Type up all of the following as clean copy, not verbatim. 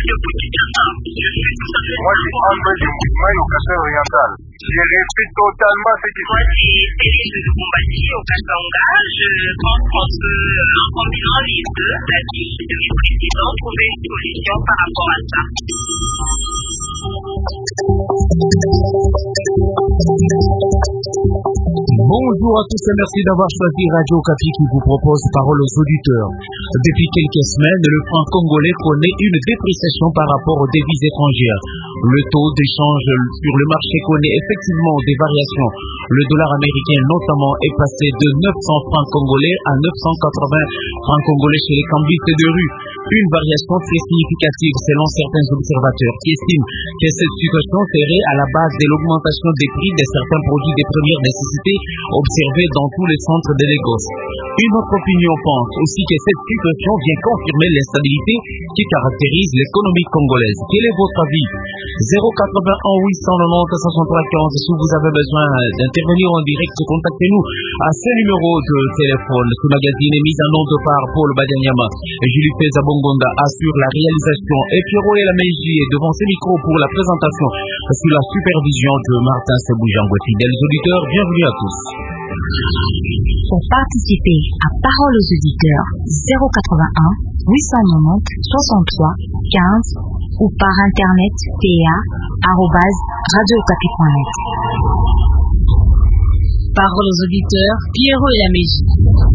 Moi, je suis André Djimboui au Kassai oriental. Je répète totalement ce qui se passe. Moi, c'est Thérèse de Bombati au Katanga. Je pense qu'on peut, en combinant les deux, l'avis du président, trouver une solution par rapport à ça. Bonjour à tous et merci d'avoir choisi Radio Okapi qui vous propose Parole aux auditeurs. Depuis quelques semaines, le franc congolais connaît une dépréciation par rapport aux devises étrangères. Le taux d'échange sur le marché connaît effectivement des variations. Le dollar américain notamment est passé de 900 francs congolais à 980 francs congolais chez les cambistes de rue. Une variation très significative selon certains observateurs qui estiment que cette situation serait à la base de l'augmentation des prix de certains produits de première nécessité observés dans tous les centres de négoce. Une autre opinion pense aussi que cette situation vient confirmer l'instabilité qui caractérise l'économie congolaise. Quel est votre avis? 081 890 503 15. Si vous avez besoin d'intervenir en direct, contactez-nous à ce numéro de téléphone. Ce magazine est mis en onde par Paul Badanyama et Julie Feza Bongonda assure la réalisation et Pierrot et la Meiji est devant ses micros pour la présentation sous la supervision de Martin Seboujango. Fidèles auditeurs, bienvenue à tous. Pour participer à Parole aux auditeurs, 081 890 63 15 ou par internet ta@radiookapi.net. Parole aux auditeurs, Pierrot et la Meiji.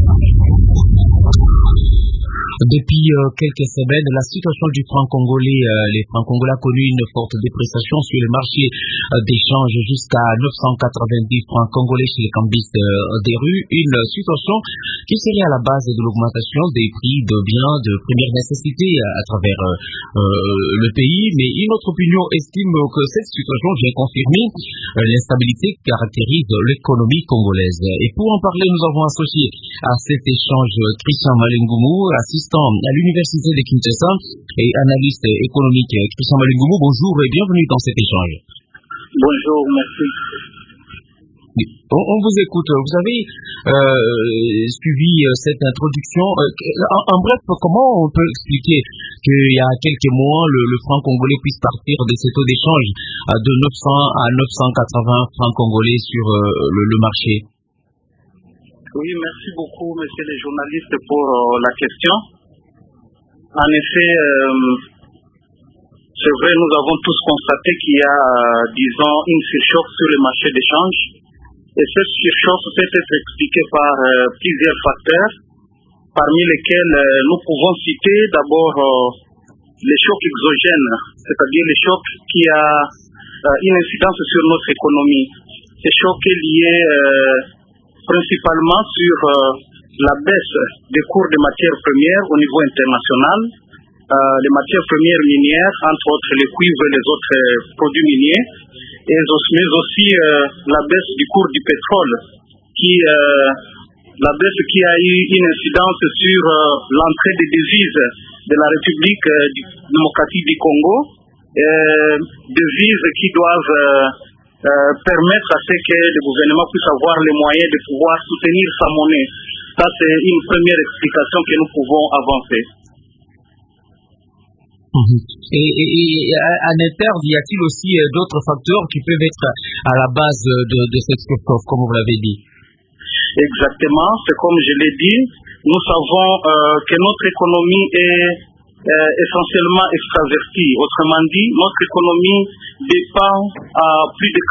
Depuis quelques semaines, la situation du franc congolais, les francs congolais a connu une forte dépréciation sur le marché d'échange jusqu'à 990 francs congolais chez les cambistes des rues. Une situation qui serait à la base de l'augmentation des prix de biens de première nécessité à travers le pays. Mais une autre opinion estime que cette situation vient confirmer l'instabilité qui caractérise l'économie congolaise. Et pour en parler, nous avons associé à cet échange Christian Malengoumou, assistant à l'université de Kinshasa et analyste économique. Christian Malengoumou, bonjour et bienvenue dans cet échange. Bonjour, merci. On vous écoute. Vous avez suivi cette introduction. En bref, comment on peut expliquer qu'il y a quelques mois, le franc congolais puisse partir de ces taux d'échange de 900 à 980 francs congolais sur le marché? Oui, merci beaucoup, monsieur le journaliste, pour la question. En effet, c'est vrai, nous avons tous constaté qu'il y a, disons, une surchauffe sur le marché d'échange. Et cette surchauffe peut être expliquée par plusieurs facteurs, parmi lesquels nous pouvons citer d'abord les chocs exogènes, c'est-à-dire les chocs qui ont une incidence sur notre économie. Ces chocs est lié principalement sur la baisse des cours des matières premières au niveau international, les matières premières minières, entre autres les cuivres et les autres produits miniers, mais aussi la baisse du cours du pétrole, la baisse qui a eu une incidence sur l'entrée des devises de la République démocratique du Congo, devises qui doivent permettre à ce que le gouvernement puisse avoir les moyens de pouvoir soutenir sa monnaie. Ça, c'est une première explication que nous pouvons avancer. Et à l'interne, y a-t-il aussi d'autres facteurs qui peuvent être à la base de cette surchauffe, comme vous l'avez dit? Exactement, c'est comme je l'ai dit, nous savons que notre économie est essentiellement extravertie. Autrement dit, notre économie dépend à plus de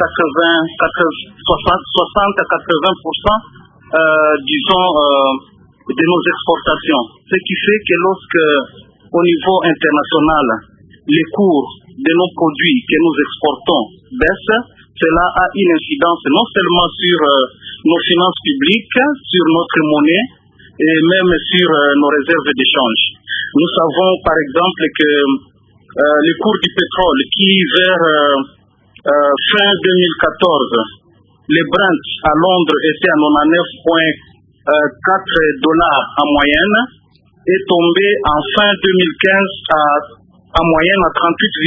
60 à 80%, disons, de nos exportations. Ce qui fait que lorsque, au niveau international, les cours de nos produits que nous exportons baissent, cela a une incidence non seulement sur nos finances publiques, sur notre monnaie, et même sur nos réserves d'échange. Nous savons par exemple que le cours du pétrole qui vers fin 2014, le Brent à Londres était à 99,4 dollars en moyenne, est tombé en fin 2015 en moyenne à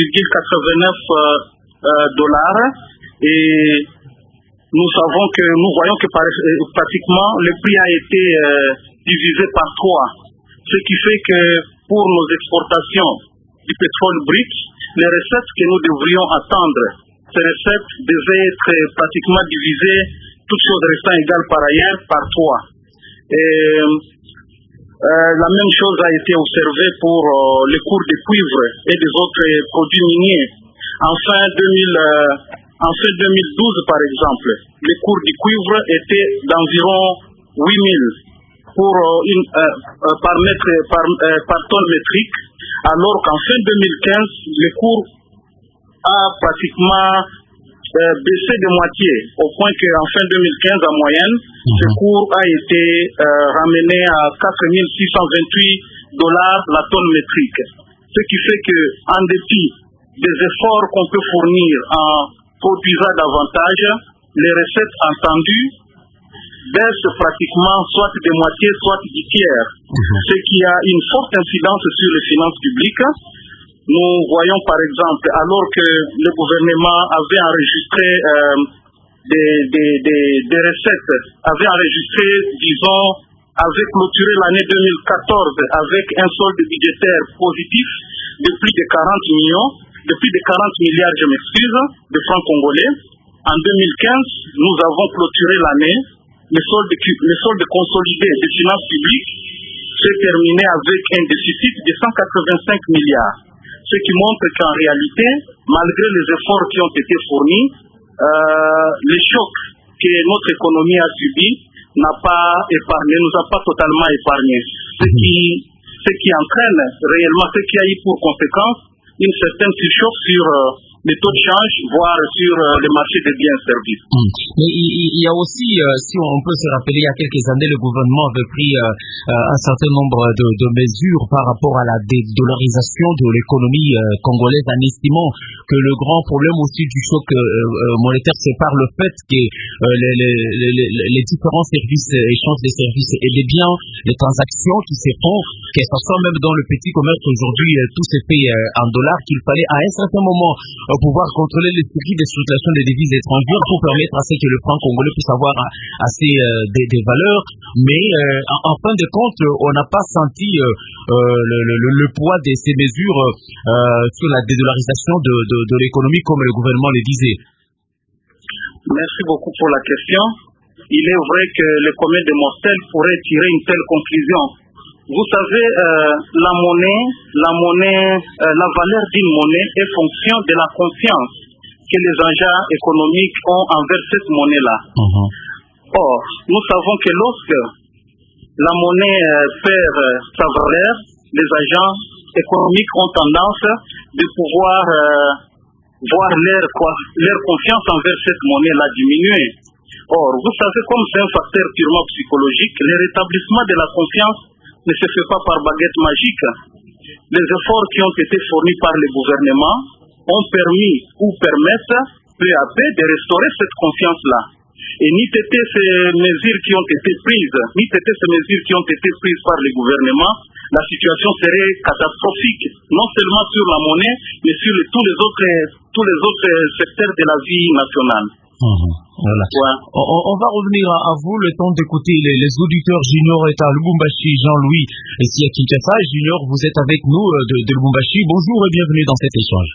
38,89 dollars. Et nous voyons que pratiquement le prix a été divisé par 3. Ce qui fait que pour nos exportations du pétrole brut, les recettes que nous devrions attendre, ces recettes devaient être pratiquement divisées, toutes choses restant égales par ailleurs, par 3. La même chose a été observée pour les cours de cuivre et des autres produits miniers. En fin 2012, par exemple, les cours du cuivre étaient d'environ 8 000 par tonne métrique, alors qu'en fin 2015, le cours a pratiquement baissé de moitié, au point qu'en fin 2015, en moyenne, ce cours a été ramené à $4 628 la tonne métrique. Ce qui fait qu'en dépit des efforts qu'on peut fournir en produisant davantage, les recettes entendues baissent pratiquement soit de moitié, soit du tiers, ce qui a une forte incidence sur les finances publiques. Nous voyons par exemple, alors que le gouvernement avait enregistré des recettes, avait enregistré, disons, avait clôturé l'année 2014 avec un solde budgétaire positif de plus de 40 millions, de plus de 40 milliards, de francs congolais. En 2015, nous avons clôturé l'année. Le solde consolidé des finances publiques s'est terminé avec un déficit de 185 milliards. Ce qui montre qu'en réalité, malgré les efforts qui ont été fournis, les chocs que notre économie a subis nous a pas totalement épargné. Ce qui entraîne réellement, ce qui a eu pour conséquence une certaine surchauffe sur les taux de change, voire sur les marchés des biens et services. Mais il y a aussi, si on peut se rappeler, il y a quelques années, le gouvernement avait pris un certain nombre de mesures par rapport à la dédollarisation de l'économie congolaise, en estimant que le grand problème aussi du choc monétaire, c'est par le fait que les différents services, échanges des services et des biens, les transactions qui se font, que ce soit même dans le petit commerce aujourd'hui, tout se fait en dollars, qu'il fallait à un certain moment pouvoir contrôler les circuits de circulation des devises étrangères pour permettre à ce que le franc congolais puisse avoir assez des valeurs. Mais en fin de compte, on n'a pas senti le poids de ces mesures sur la dédollarisation de l'économie comme le gouvernement le disait. Merci beaucoup pour la question. Il est vrai que le commun des mortels pourrait tirer une telle conclusion. Vous savez, la valeur d'une monnaie est fonction de la confiance que les agents économiques ont envers cette monnaie-là. Or, nous savons que lorsque la monnaie perd sa valeur, les agents économiques ont tendance de pouvoir voir leur confiance envers cette monnaie-là diminuer. Or, vous savez, comme c'est un facteur purement psychologique, le rétablissement de la confiance ne se fait pas par baguette magique. Les efforts qui ont été fournis par le gouvernement ont permis ou permettent peu à peu de restaurer cette confiance-là. Et ni ces mesures qui ont été prises par le gouvernement, la situation serait catastrophique, non seulement sur la monnaie, mais sur tous les autres secteurs de la vie nationale. Voilà. Ouais. On va revenir à vous, le temps d'écouter les auditeurs. Junior est à Lubumbashi, Jean-Louis ici à Kinshasa. Junior, vous êtes avec nous de Lubumbashi. Bonjour et bienvenue dans cet échange.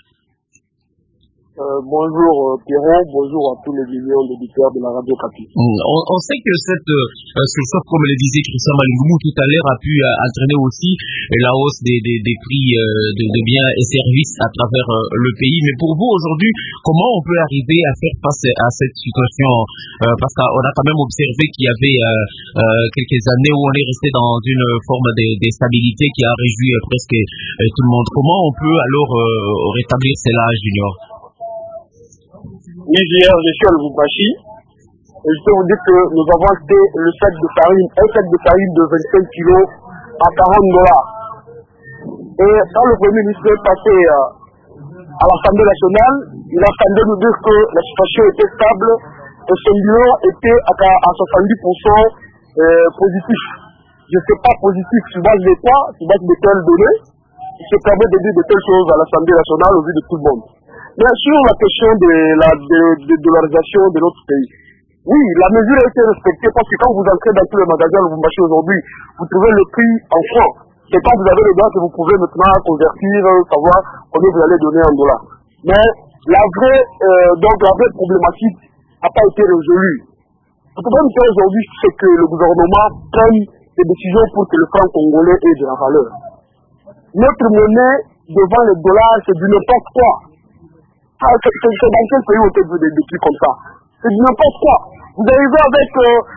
Bonjour Pierrot, bonjour à tous les millions d'auditeurs de la Radio Kapi. On sait que ce choc, comme le disait Christian Malingoumu tout à l'heure, a pu entraîner aussi la hausse des prix de biens et services à travers le pays. Mais pour vous aujourd'hui, comment on peut arriver à faire face à cette situation? Parce qu'on a quand même observé qu'il y avait quelques années où on est resté dans une forme de stabilité qui a réjoui presque tout le monde. Comment on peut alors rétablir cela, Junior? Oui, hier, je suis à Lubumbashi et je peux vous dire que nous avons acheté un sac de farine de 25 kilos à $40. Et quand le Premier ministre est passé à l'Assemblée nationale, il a semblé nous dire que la situation était stable et son bilan était à 70% positif. Je ne sais pas positif sur base de quoi, sur base de quelles données, qui se permet de dire de telles choses à l'Assemblée nationale au vu de tout le monde. Bien sûr, la question de la dollarisation de notre pays. Oui, la mesure a été respectée parce que quand vous entrez dans tous les magasins Lubumbashi aujourd'hui, vous trouvez le prix en francs. C'est quand vous avez le dollar que vous pouvez maintenant convertir, savoir combien vous allez donner en dollars. Mais la vraie problématique n'a pas été résolue. Le problème qu'il y a aujourd'hui, c'est que le gouvernement prenne des décisions pour que le franc congolais ait de la valeur. Notre monnaie devant les dollars, c'est du n'importe quoi. C'est dans quel pays on peut dire des trucs comme ça? C'est du n'importe quoi. Vous arrivez avec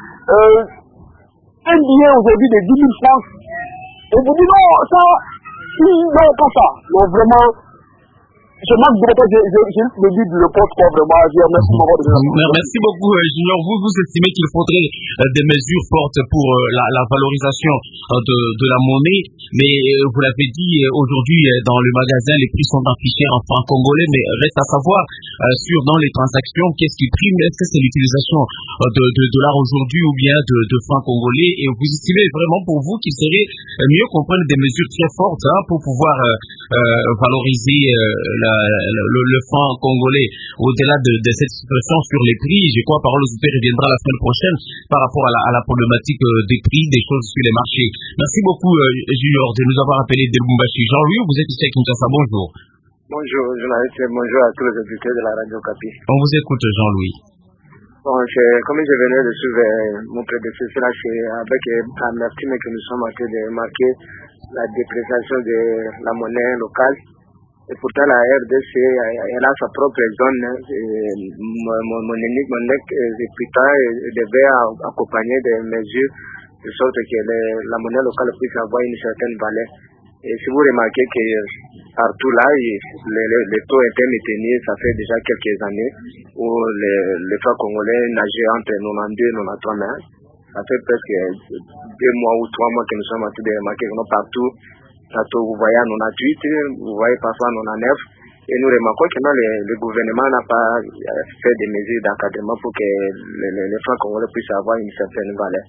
un billet aujourd'hui de 10 000 francs, et vous dites non, ça, non, pas ça. Non, vraiment, je manque de répéter, j'ai le dit de n'importe quoi, vraiment. Merci beaucoup, Junior. Vous estimez qu'il faudrait des mesures fortes pour la valorisation de la monnaie, mais vous l'avez dit aujourd'hui dans le magasin, les prix sont affichés en francs congolais, mais reste à savoir dans les transactions, qu'est-ce qui prime? Est-ce que c'est l'utilisation de dollars aujourd'hui ou bien de francs congolais? Et vous estimez vraiment pour vous qu'il serait mieux qu'on prenne des mesures très fortes pour pouvoir valoriser le franc congolais au-delà de cette situation sur les prix? Je crois Parole aux auditeurs reviendra la semaine prochaine par rapport à la problématique des prix, des choses sur les marchés. Merci beaucoup, Junior, de nous avoir appelé de Lubumbashi. Jean-Louis, vous êtes ici à Kinshasa, bonjour. Bonjour, journaliste, bonjour à tous les auditeurs de la Radio Okapi. On vous écoute, Jean-Louis. Bon, comme je venais de suivre mon prédécesseur, c'est avec amertume que nous sommes en train de marquer la dépréciation de la monnaie locale. Et pourtant, la RDC, elle a sa propre zone. Mon putain devait accompagner des mesures de sorte que la monnaie locale puisse avoir une certaine valeur. Et si vous remarquez que partout là, les taux intermédiaires, ça fait déjà quelques années où les francs congolais nageaient entre 92 et 93 mains. Ça fait presque 2 mois ou 3 mois que nous sommes en train de remarquer que partout, vous voyez à 98, vous voyez parfois à 99. Et nous remarquons que le gouvernement n'a pas fait des mesures d'encadrement pour que les francs congolais puissent avoir une certaine valeur.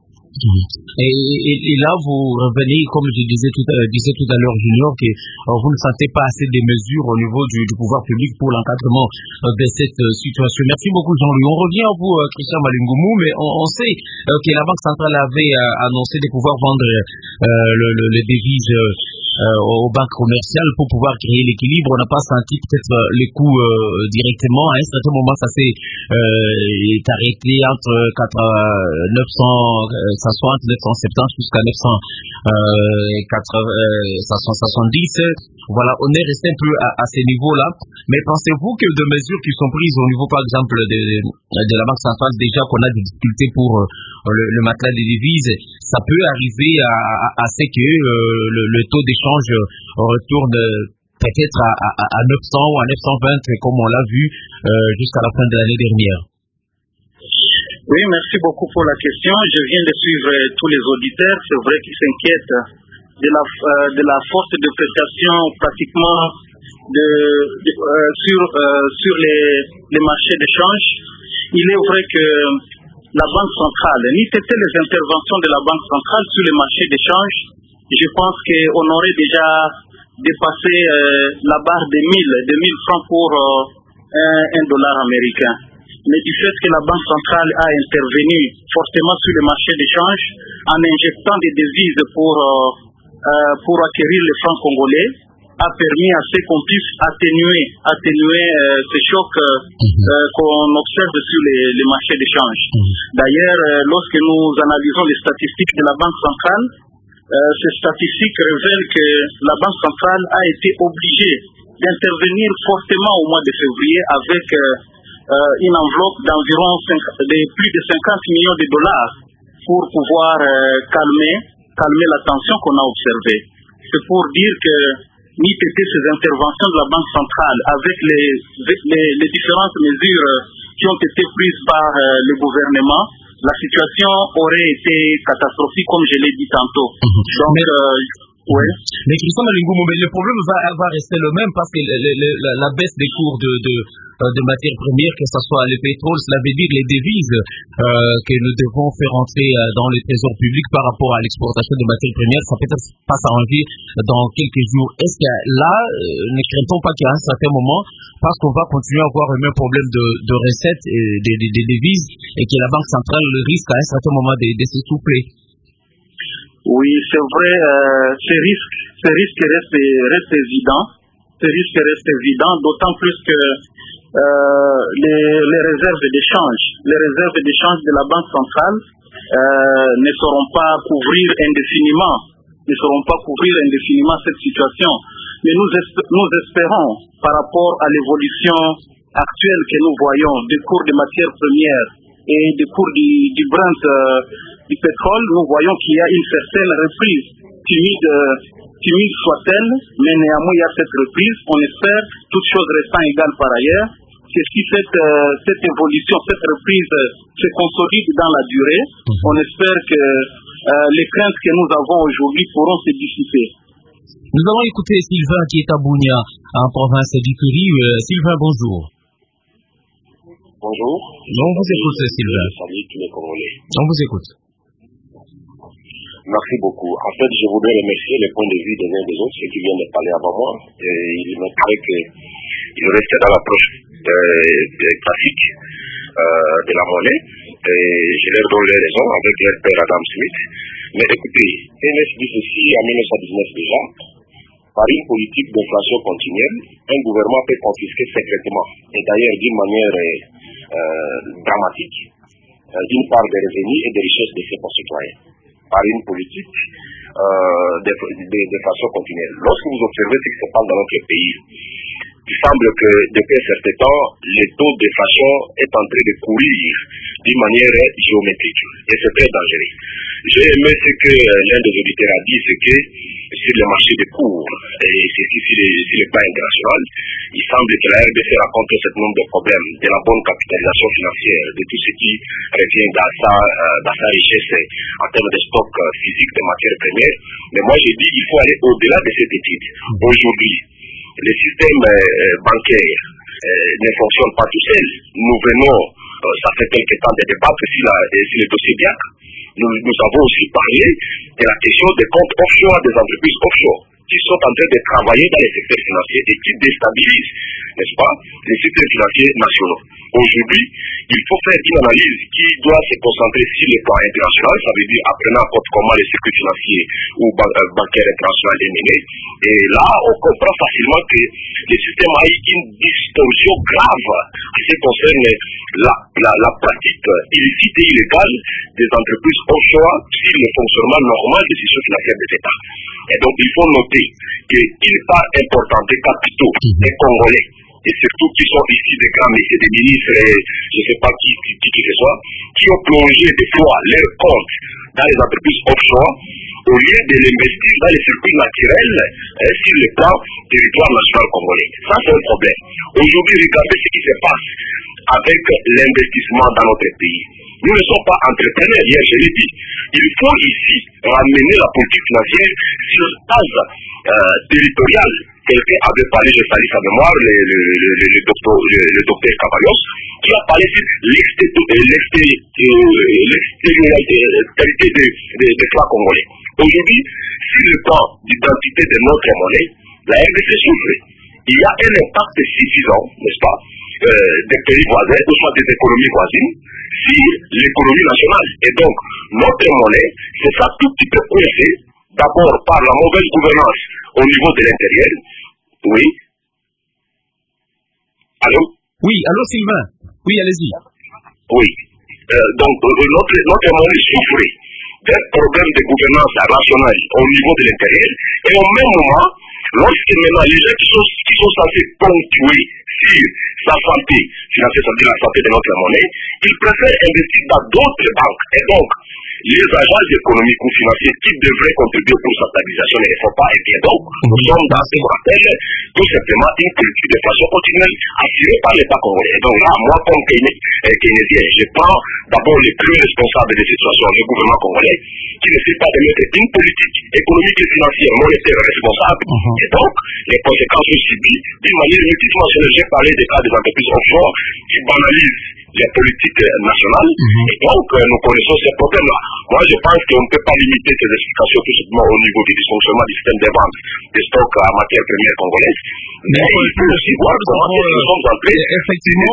Et là, vous revenez, comme je disais tout à l'heure, Junior, que vous ne sentez pas assez des mesures au niveau du pouvoir public pour l'encadrement de cette situation. Merci beaucoup, Jean-Louis. On revient à vous, Christian Malingoumou, mais on sait que la Banque centrale avait annoncé de pouvoir vendre les devises aux banques commerciales pour pouvoir créer l'équilibre. On n'a pas senti peut-être les coûts directement. À un certain moment, ça s'est arrêté entre 970 jusqu'à 970. Voilà, on est resté un peu à ces niveaux-là. Mais pensez-vous que de mesures qui sont prises au niveau, par exemple, de la Banque centrale, déjà qu'on a des difficultés pour le matelas des devises, ça peut arriver à ce que le taux d'échange retourne peut-être à 900 ou à 920, comme on l'a vu jusqu'à la fin de l'année dernière? Oui, merci beaucoup pour la question. Je viens de suivre tous les auditeurs. C'est vrai qu'ils s'inquiètent de la forte dépréciation pratiquement sur les marchés d'échange. Il est vrai que la Banque centrale, ni c'était les interventions de la Banque centrale sur les marchés d'échange, je pense qu'on aurait déjà dépassé la barre des 1000 francs pour un dollar américain. Mais du fait que la Banque centrale a intervenu fortement sur les marchés d'échange en injectant des devises pour acquérir les francs congolais, a permis à ce qu'on puisse atténuer ces chocs qu'on observe sur les marchés d'échange. D'ailleurs, lorsque nous analysons les statistiques de la Banque centrale, ces statistiques révèlent que la Banque centrale a été obligée d'intervenir fortement au mois de février avec une enveloppe d'environ plus de 50 millions de dollars pour pouvoir calmer la tension qu'on a observée. C'est pour dire que ni c'était ces interventions de la Banque centrale avec les différentes mesures qui ont été prises par le gouvernement, la situation aurait été catastrophique, comme je l'ai dit tantôt. Donc, ouais. Mais Christian Malingoumou, le problème va rester le même parce que la baisse des cours de matières premières, que ce soit le pétrole, cela veut dire les devises que nous devons faire entrer dans les trésors publics par rapport à l'exportation de matières premières, ça peut-être pas s'arranger dans quelques jours. Est-ce que là, ne craint-on pas qu'à un certain moment, parce qu'on va continuer à avoir le même problème de recettes et des devises, et que la Banque centrale risque à un certain moment de s'essouffler? Oui, c'est vrai, ces risques restent évidents. Ces risques restent évidents, d'autant plus que les réserves d'échange de la Banque centrale ne sauront pas couvrir indéfiniment cette situation. Mais nous espérons, par rapport à l'évolution actuelle que nous voyons des cours des matières premières et des cours du Brent du pétrole, nous voyons qu'il y a une certaine reprise, timide soit-elle, mais néanmoins il y a cette reprise. On espère, toutes choses restant égales par ailleurs, que si cette évolution, cette reprise se consolide dans la durée, on espère que les craintes que nous avons aujourd'hui pourront se dissiper. Nous allons écouter Sylvain qui est à Bunia, en province du Kuri. Sylvain, bonjour. Bonjour. On vous écoute, Sylvain. Salut tous les Congolais. On vous écoute. Merci beaucoup. En fait, je voudrais remercier les points de vue des uns et des autres, ceux qui viennent de parler avant moi. Et il me paraît qu'ils restent dans l'approche classique de la monnaie. Et je leur donne les raisons avec leur père Adam Smith. Mais écoutez, NS dit ceci en 1919 déjà. Par une politique d'inflation continuelle, un gouvernement peut confisquer secrètement, et d'ailleurs d'une manière dramatique, d'une part des revenus et des richesses de ses concitoyens. Par une politique de façon continuelle. Lorsque vous observez ce qui se passe dans notre pays, il semble que depuis un certain temps, le taux de d'inflation est en train de courir d'une manière géométrique. Et c'est très dangereux. J'ai aimé ce que l'un des auditeurs a dit, c'est que sur le marché des cours, et ceci sur le plan international, il semble que la RDC rencontre un certain nombre de problèmes, de la bonne capitalisation financière, de tout ce qui revient dans sa richesse en termes de stock physique de matières premières. Mais moi j'ai dit qu'il faut aller au-delà de cette étude. Aujourd'hui, le système bancaire ne fonctionne pas tout seul. Nous venons, ça fait quelque temps de débattre sur le dossier BIAC. Nous avons aussi parlé de la question des comptes offshore des entreprises offshore qui sont en train de travailler dans les secteurs financiers et qui déstabilisent, n'est-ce pas, les secteurs financiers nationaux. Aujourd'hui, il faut faire une analyse qui doit se concentrer sur le plan international, ça veut dire apprenant à compte comment les circuits financiers ou bancaires internationaux est mené. Et là, on comprend facilement que le système a eu une distorsion grave qui se concerne la pratique illicite et illégale des entreprises offshore sur le fonctionnement normal des institutions financières des États. Et donc, il faut noter qu'une part importante des capitaux des Congolais, et surtout qui sont ici des grands messieurs, des ministres, je ne sais pas qui que ce soit, qui ont plongé des fois leurs comptes dans les entreprises offshore, au lieu de l'investir dans les circuits naturels sur le plan territoire national congolais. Ça, c'est un problème. Aujourd'hui, regardez ce qui se passe avec l'investissement dans notre pays. Nous ne sommes pas entrepreneurs, hier je l'ai dit. Il faut ici ramener la politique financière sur la base territoriale. Quelqu'un avait parlé, je salue sa mémoire, le docteur Caballos, qui a parlé sur l'extériorité des francs congolais. Aujourd'hui, sur le plan d'identité de notre monnaie, la RDC souffre. Il y a un impact suffisant, n'est-ce pas, des pays voisins, ou soit des économies voisines, sur l'économie nationale. Et donc, notre monnaie, c'est ça tout petit peu coincé, d'abord par la mauvaise gouvernance au niveau de l'intérieur. Oui. Allô? Oui, allô Sylvain? Oui, allez-y. Oui. Donc, notre monnaie souffre d'un problème de gouvernance rationnelle au niveau de l'intérieur. Et au même moment, lorsque maintenant les gens qui sont censés ponctuer sur sa santé financière, c'est-à-dire la santé de notre monnaie, ils préfèrent investir dans d'autres banques. Et donc, les agences économiques ou financiers qui devraient contribuer pour sa stabilisation ne le font pas. Et bien donc, nous sommes dans ce qu'on appelle tout simplement une politique de façon continuelle assurée par l'État congolais. Et donc là, moi, comme keynésien, je prends d'abord les plus responsables de cette situation, le gouvernement congolais, qui ne fait pas de mettre une politique économique et financière monétaire responsable. Et donc, les conséquences sont subies d'une manière multidimensionnelle. J'ai parlé des cas des entreprises offshore qui banalisent les politiques nationales. Et donc, nous connaissons ces problèmes-là. Moi, je pense qu'on ne peut pas limiter ces explications tout simplement au niveau du dysfonctionnement du système des ventes des stocks en matière première congolaise. Mais il faut aussi voir comment nous sommes entrés effectivement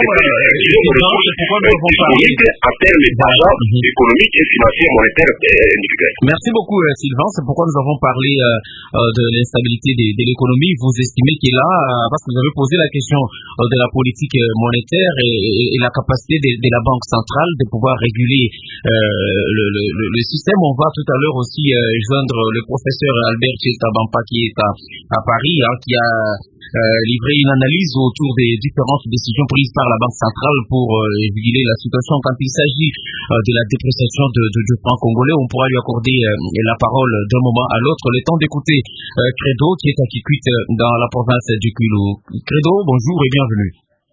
en termes d'argent économique et financier monétaire individuel. Merci beaucoup Sylvain, c'est pourquoi nous avons parlé de l'instabilité de l'économie. Vous estimez qu'il y a, parce que vous avez posé la question de la politique monétaire et la capacité de la Banque centrale de pouvoir réguler le système. On va tout à l'heure aussi joindre le professeur Albert Chestabampa qui est à Paris, qui a livré une analyse autour des différentes décisions prises par la Banque centrale pour réguler la situation quand il s'agit de la dépréciation du franc congolais. On pourra lui accorder la parole d'un moment à l'autre. Le temps d'écouter Credo qui est à Kikwit dans la province du Kwilu. Credo, bonjour et bienvenue.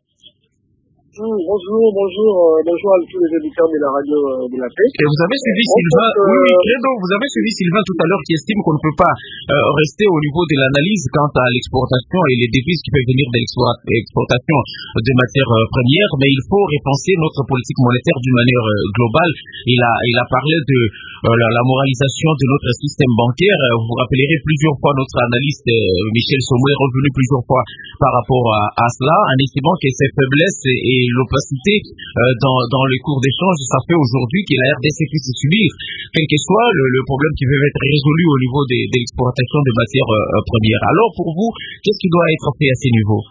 Bonjour à tous les auditeurs de la radio de la paix. Et vous avez suivi Sylvain, Credo, vous avez suivi Sylvain tout à l'heure qui estime qu'on ne peut pas rester au niveau de l'analyse quant à l'exportation et les devises qui peuvent venir de l'exportation de matières premières, mais il faut repenser notre politique monétaire d'une manière globale. Il a parlé de la moralisation de notre système bancaire. Vous rappellerez plusieurs fois notre analyste Michel Sommo est revenu plusieurs fois par rapport à cela, en estimant que ces faiblesses et l'opacité dans les cours d'échange, ça fait aujourd'hui que la RDC puisse subir, quel que soit le problème qui peut être résolu au niveau de l'exportation de matières premières. Alors pour vous, qu'est-ce qui doit être fait à ces niveaux?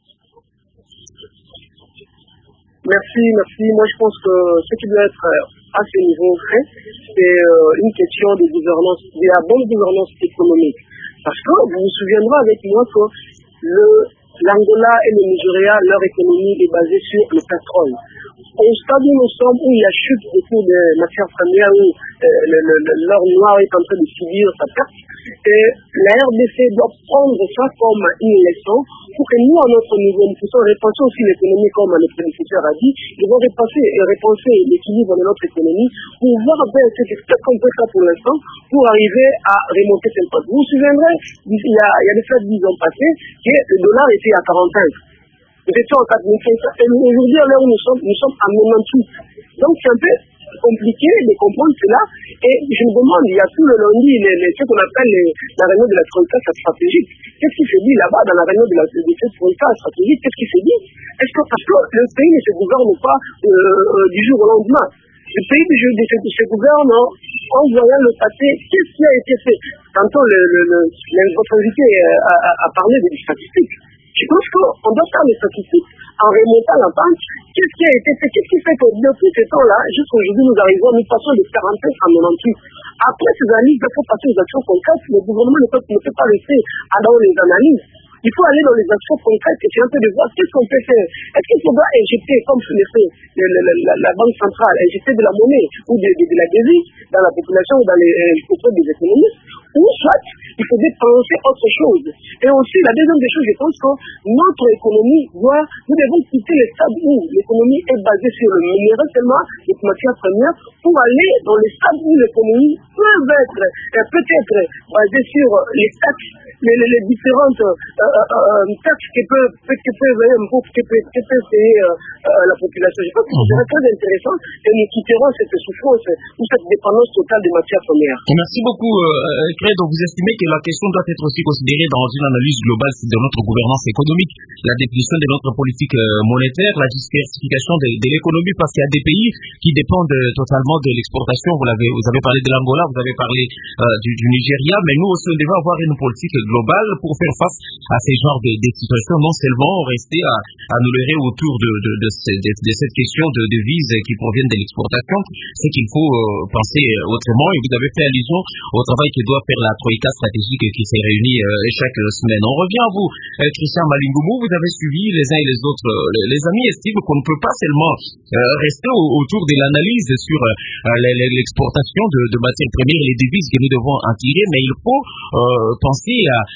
Merci. Moi je pense que ce qui doit être à ce niveau fait, c'est une question de gouvernance, de la bonne gouvernance économique. Parce que vous vous souviendrez avec moi que l'Angola et le Nigeria, leur économie est basée sur le pétrole. Au stade où nous sommes, où il y a chute des cours de matières premières, où l'or noir est en train de subir sa perte, et la RDC doit prendre ça comme une leçon pour que nous, à notre niveau, nous puissions repenser aussi l'économie comme le prédécesseur a dit. Ils vont repenser l'équilibre de notre économie pour voir un peu ce qu'on peut faire pour l'instant pour arriver à remonter cette pente. Vous vous souviendrez, il y a des faits 10 ans passés, que le dollar était à 45. Nous étions en 4500. Et aujourd'hui, à l'heure où nous sommes à 98. Donc c'est un peu compliqué de comprendre cela. Et je me demande, il y a tout le lundi ce qu'on appelle la réunion de la Troïka stratégique. Qu'est-ce qui se dit là-bas dans la réunion de cette Troïka stratégique? Qu'est-ce qui se dit? Est-ce que parce que le pays ne se gouverne pas du jour au lendemain? Le pays se gouverne en voyant le passé. Qu'est-ce qui a été fait? Tantôt, votre invité a parlé des statistiques. Je pense qu'on doit faire les statistiques en remontant la pente. Qu'est-ce qui a été fait? Qu'est-ce qui fait que depuis ce temps-là, jusqu'aujourd'hui, nous passons de 45 à 98. Après ces analyses, il faut passer aux actions concrètes. Le gouvernement ne peut pas rester dans les analyses. Il faut aller dans les actions concrètes et c'est un peu de voir qu'est-ce qu'on peut faire. Est-ce qu'il faudra injecter, comme le fait la Banque centrale, injecter de la monnaie ou de la devise dans la population ou auprès des économistes, ou soit il faudrait penser autre chose. Et aussi, la deuxième des choses, je pense que notre économie nous devons quitter les stades où l'économie est basée sur le minerai seulement, les matières premières, pour aller dans les stades où l'économie peut-être basée sur les taxes, les différentes taxes qui peuvent payer la population. Je pense que c'est très intéressant et nous quitterons cette souffrance ou cette dépendance totale des matières premières. Merci beaucoup, Credo. Vous estimez que la question doit être aussi considérée dans une analyse globale de notre gouvernance économique, la définition de notre politique monétaire, la diversification de l'économie, parce qu'il y a des pays qui dépendent totalement de l'exportation. Vous avez parlé de l'Angola, vous avez parlé du Nigeria, mais nous aussi, on devrait avoir une politique globale pour faire face à ces genres de situations, non seulement rester à nous leurrer autour de cette question de devises qui proviennent de l'exportation, c'est qu'il faut penser autrement. Et vous avez fait allusion au travail que doit faire la Troïka stratégique qui s'est réunie chaque semaine. On revient à vous, Christian Malingoumou. Vous avez suivi les uns et les autres. Les amis estiment qu'on ne peut pas seulement rester autour de l'analyse sur l'exportation de matières premières, les devises que nous devons en tirer, mais il faut penser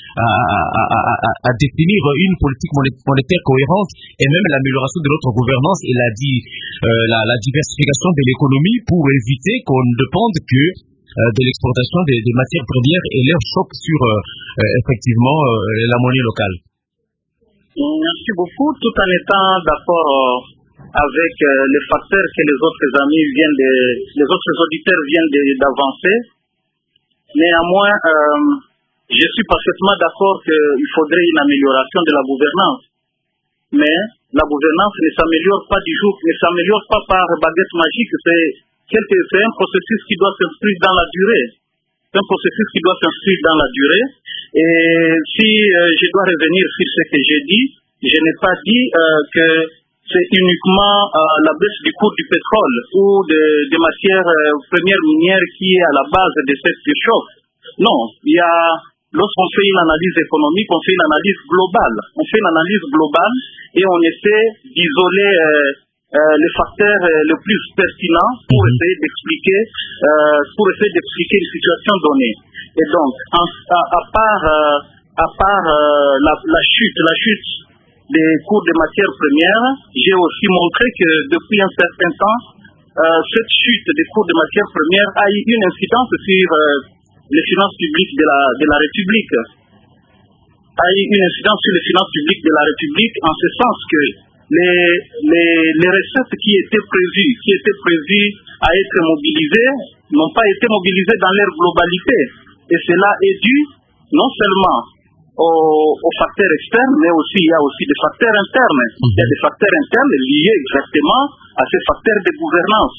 à définir une politique monétaire cohérente et même l'amélioration de notre gouvernance et la diversification de l'économie pour éviter qu'on ne dépende que de l'exportation des matières premières et leur choc sur effectivement la monnaie locale. Merci beaucoup, tout en étant d'accord avec les facteurs que les autres auditeurs viennent d'avancer. Néanmoins, je suis parfaitement d'accord qu'il faudrait une amélioration de la gouvernance. Mais la gouvernance ne s'améliore pas du jour, ne s'améliore pas par baguette magique. C'est un processus qui doit s'inscrire dans la durée. C'est un processus qui doit s'inscrire dans la durée. Et si je dois revenir sur ce que j'ai dit, je n'ai pas dit que c'est uniquement la baisse du cours du pétrole ou des matières premières minières qui est à la base de cette choc. Non, lorsqu'on fait une analyse économique, on fait une analyse globale. On fait une analyse globale et on essaie d'isoler les facteurs les plus pertinents pour essayer d'expliquer une situation donnée. Et donc, à part la chute des cours de matières premières, j'ai aussi montré que depuis un certain temps, cette chute des cours de matières premières a eu une incidence sur les finances publiques de la République. A eu une incidence sur les finances publiques de la République en ce sens que les recettes qui étaient prévues à être mobilisées n'ont pas été mobilisées dans leur globalité. Et cela est dû non seulement aux facteurs externes, mais aussi il y a aussi des facteurs internes. Il y a des facteurs internes liés exactement à ces facteurs de gouvernance,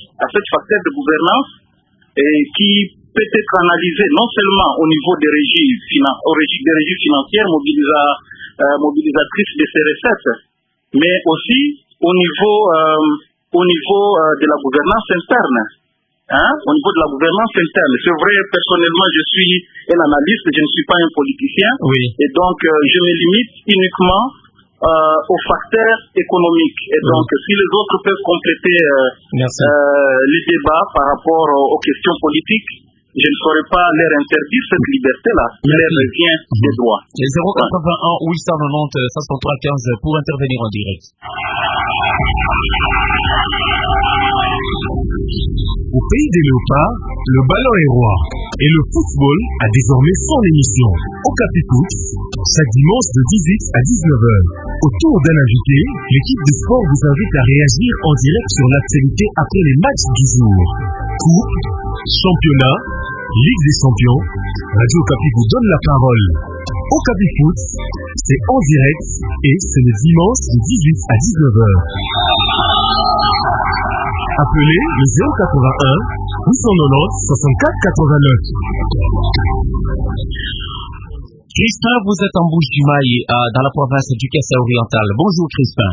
qui peut être analysé non seulement au niveau des régies financières mobilisatrices de ces recettes, mais aussi au niveau de la gouvernance interne. Au niveau de la gouvernance interne. C'est vrai, personnellement, je suis un analyste, je ne suis pas un politicien. Oui. Et donc, je me limite uniquement aux facteurs économiques. Et donc, si les autres peuvent compléter les débats par rapport aux questions politiques, je ne saurais pas leur interdire cette liberté-là. Il leur revient des droits. Les 081 890 503 15 pour intervenir en direct. Au pays des léopards, le ballon est roi et le football a désormais son émission. Au Capifoot, chaque dimanche de 18 à 19h. Autour d'un invité, l'équipe de sport vous invite à réagir en direct sur l'actualité après les matchs du jour. Coupe, championnat, Ligue des champions, Radio Capi vous donne la parole. Au Capifoot, c'est en direct et c'est le dimanche de 18 à 19h. Appelez le 081 890 64 89. Crispin, vous êtes en Bouches-du-Maï, dans la province du Kassai oriental. Bonjour Crispin.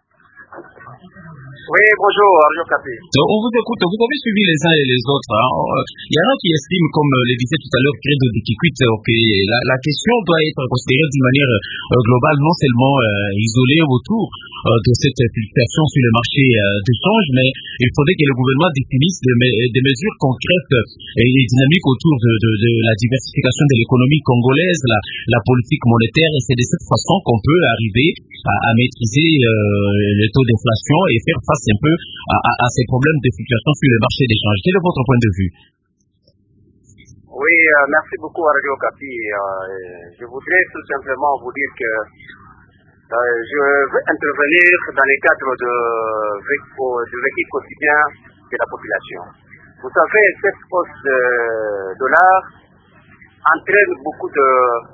Oui, bonjour, Arnaud Capé. On vous écoute, vous avez suivi les uns et les autres. Il y en a qui estiment, comme le disait tout à l'heure Credo de Kikwit, que la question doit être considérée d'une manière globale, non seulement isolée autour de cette fluctuation sur le marché de change, mais il faudrait que le gouvernement définisse des mesures concrètes et dynamiques autour de la diversification de l'économie congolaise, la politique monétaire, et c'est de cette façon qu'on peut arriver à maîtriser le taux d'inflation et faire face un peu à ces problèmes de fluctuation sur le marché des changes. Quel est votre point de vue? Oui, merci beaucoup à Radio Capi. Je voudrais tout simplement vous dire que je veux intervenir dans le cadre du vécu quotidien de la population. Vous savez, cette hausse de dollar entraîne beaucoup de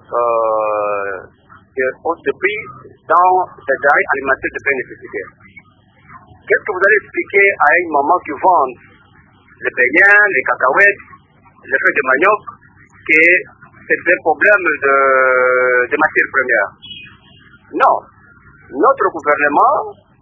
hausse de prix dans les denrées alimentaires de première nécessité. Qu'est-ce que vous allez expliquer à un moment qui vendent les beignets, les cacahuètes, les feuilles de manioc, que c'est un problème de matières premières? Non. Notre gouvernement,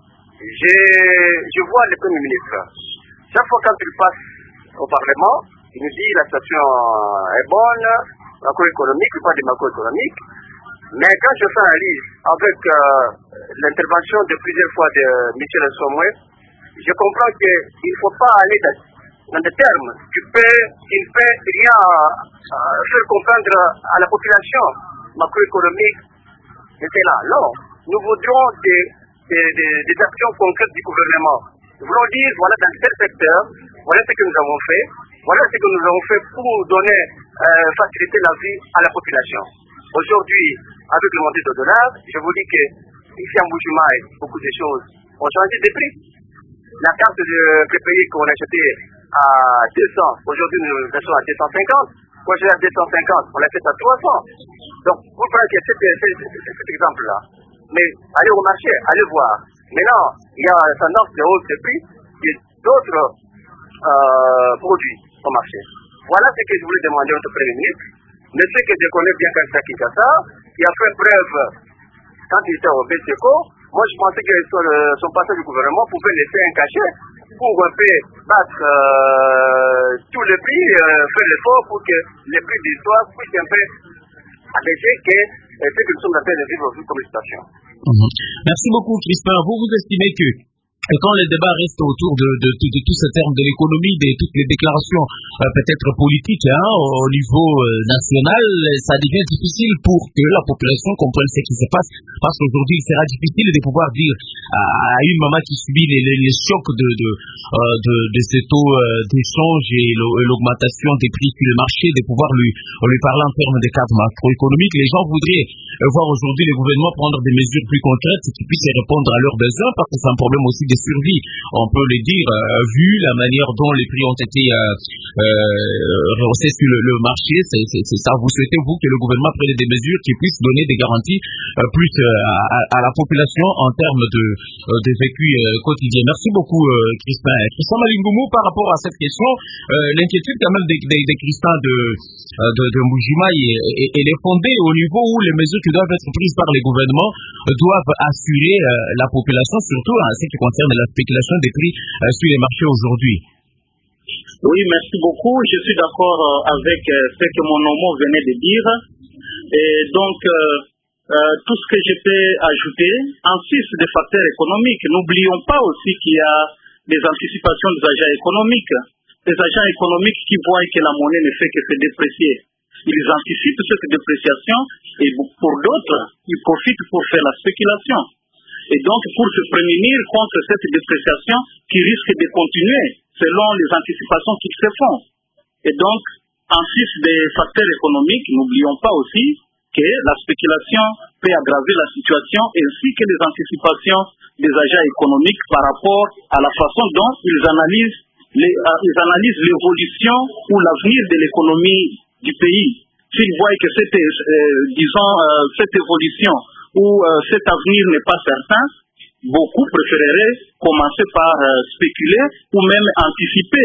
je vois le Premier ministre. Chaque fois quand il passe au Parlement, il nous dit la situation est bonne, macroéconomique, il parle de macroéconomique. Mais quand je fais un livre avec l'intervention de plusieurs fois de Michel Somoué, je comprends qu'il ne faut pas aller dans des termes qui ne peut rien faire comprendre à la population macroéconomique. C'est là. Non, nous voudrons des actions concrètes du gouvernement. Nous voulons dire, voilà, dans tel secteur, voilà ce que nous avons fait, voilà ce que nous avons fait pour donner, faciliter la vie à la population. Aujourd'hui, avec le montant de dollars, je vous dis que ici en Bouches-du-Maï, beaucoup de choses ont changé de prix. La carte de PPI qu'on achetait à 200, aujourd'hui nous l'achetons à 250. Quand j'ai à 250, on l'achète à 300. Donc, vous prenez cet exemple-là. Mais allez au marché, allez voir. Maintenant, il y a une tendance de hausse de prix de d'autres produits au marché. Voilà ce que je voulais demander au Premier ministre. Mais ce que je connais bien quand c'est Kinshasa, il a fait preuve quand il était au BCECO. Moi, je pensais que son passage du gouvernement pouvait laisser un cachet pour un peu battre tous les prix, faire l'effort pour que les prix du soir puissent un peu alléger que ce que nous sommes en train de vivre aujourd'hui comme situation. Merci beaucoup, Crispin. Vous estimez que quand les débats restent autour de tous ces termes de l'économie, de toutes les déclarations peut-être politiques au niveau national, ça devient difficile pour que la population comprenne ce qui se passe, parce qu'aujourd'hui il sera difficile de pouvoir dire à une maman qui subit les chocs de ces taux d'échange et l'augmentation des prix sur le marché, de pouvoir lui parler en termes de cadre macroéconomique. Les gens voudraient voir aujourd'hui le gouvernement prendre des mesures plus concrètes qui puissent répondre à leurs besoins, parce que c'est un problème aussi de survie, on peut le dire, vu la manière dont les prix ont été rehaussés sur le marché. C'est ça. Vous souhaitez, vous, que le gouvernement prenne des mesures qui puissent donner des garanties plus à la population en termes de vécu quotidien. Merci beaucoup, Crispin. Crispin Malingoumou, par rapport à cette question, l'inquiétude quand même des Crispin de Mujima, elle est fondée au niveau où les mesures qui doivent être prises par les gouvernements doivent assurer la population, surtout en ce qui concerne la spéculation des prix sur les marchés aujourd'hui. Oui, merci beaucoup. Je suis d'accord avec ce que mon homo venait de dire. Et donc, tout ce que je peux ajouter, en sus des facteurs économiques, n'oublions pas aussi qu'il y a des anticipations des agents économiques. Des agents économiques qui voient que la monnaie ne fait que se déprécier. Ils anticipent cette dépréciation et pour d'autres, ils profitent pour faire la spéculation. Et donc, pour se prémunir contre cette dépréciation qui risque de continuer selon les anticipations qu'ils se font. Et donc, en sus des facteurs économiques, n'oublions pas aussi que la spéculation peut aggraver la situation ainsi que les anticipations des agents économiques par rapport à la façon dont ils analysent l'évolution ou l'avenir de l'économie du pays. S'ils voient que cette évolution ou cet avenir n'est pas certain, beaucoup préféreraient commencer par spéculer ou même anticiper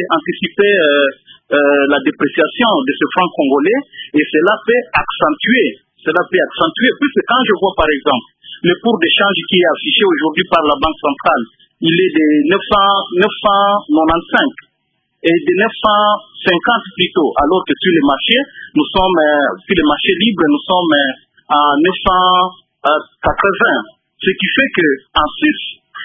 la dépréciation de ce franc congolais, et cela peut accentuer, puisque quand je vois par exemple le cours d'échange qui est affiché aujourd'hui par la Banque centrale, il est de 995 et de 950 plutôt, alors que sur les marchés, sur les marchés libres, nous sommes à 980. Ce qui fait que, en sus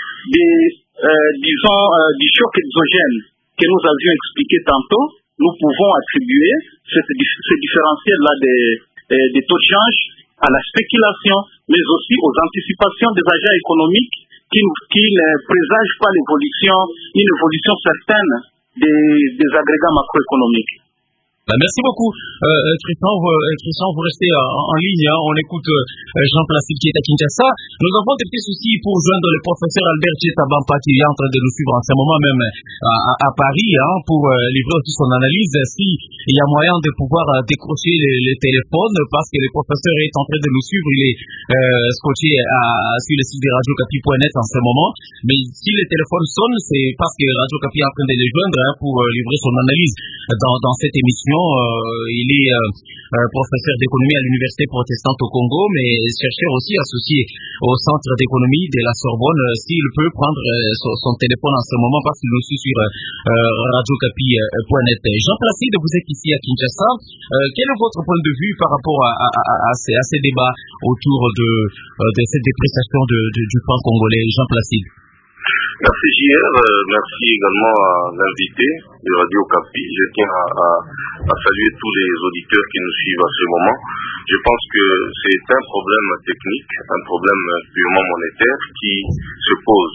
du choc exogène que nous avions expliqué tantôt, nous pouvons attribuer ce différentiel-là des taux de change à la spéculation, mais aussi aux anticipations des agents économiques qui ne présagent pas une évolution certaine des agrégats macroéconomiques. Merci beaucoup, Christian, vous restez en ligne. On écoute Jean Placide qui est à Kinshasa. Nous avons des petits soucis pour joindre le professeur Albert Tchétabampa qui est en train de nous suivre en ce moment même à Paris pour livrer aussi son analyse. S'il y a moyen de pouvoir décrocher les téléphones, parce que le professeur est en train de nous suivre, il est scotché sur le site de radiocapi.net en ce moment. Mais si les téléphones sonnent, c'est parce que Radio Capi est en train de les joindre pour livrer son analyse dans cette émission. Il est professeur d'économie à l'Université protestante au Congo, mais chercheur aussi associé au Centre d'économie de la Sorbonne. S'il peut prendre son téléphone en ce moment, parce qu'il nous suit sur radiocapi.net. Jean Placide, vous êtes ici à Kinshasa. Quel est votre point de vue par rapport à ces débats autour de cette dépréciation du franc congolais? Jean Placide. Merci JR, merci également à l'invité de Radio Capi. Je tiens à saluer tous les auditeurs qui nous suivent à ce moment. Je pense que c'est un problème technique, un problème purement monétaire qui se pose.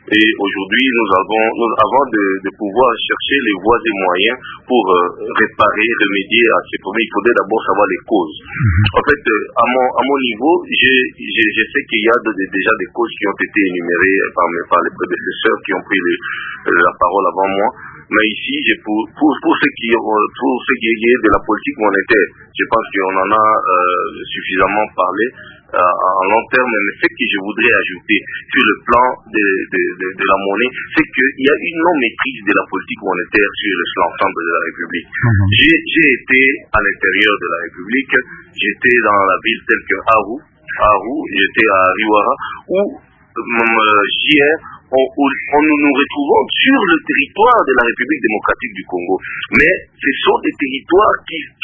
Et aujourd'hui, avant de pouvoir chercher les voies et moyens pour réparer, remédier à ces problèmes, il faudrait d'abord savoir les causes. En fait, à mon niveau, je sais qu'il y a déjà des causes qui ont été énumérées par les prédécesseurs qui ont pris la parole avant moi. Mais ici, pour ce qui est de la politique monétaire, je pense qu'on en a suffisamment parlé en long terme. Mais ce que je voudrais ajouter sur le plan de la monnaie, c'est qu'il y a une non-maîtrise de la politique monétaire sur l'ensemble de la République. J'ai été à l'intérieur de la République, j'étais dans la ville telle que Arou, j'étais à Riwara, où hier, nous nous retrouvons sur le territoire de la République démocratique du Congo. Mais ce sont des territoires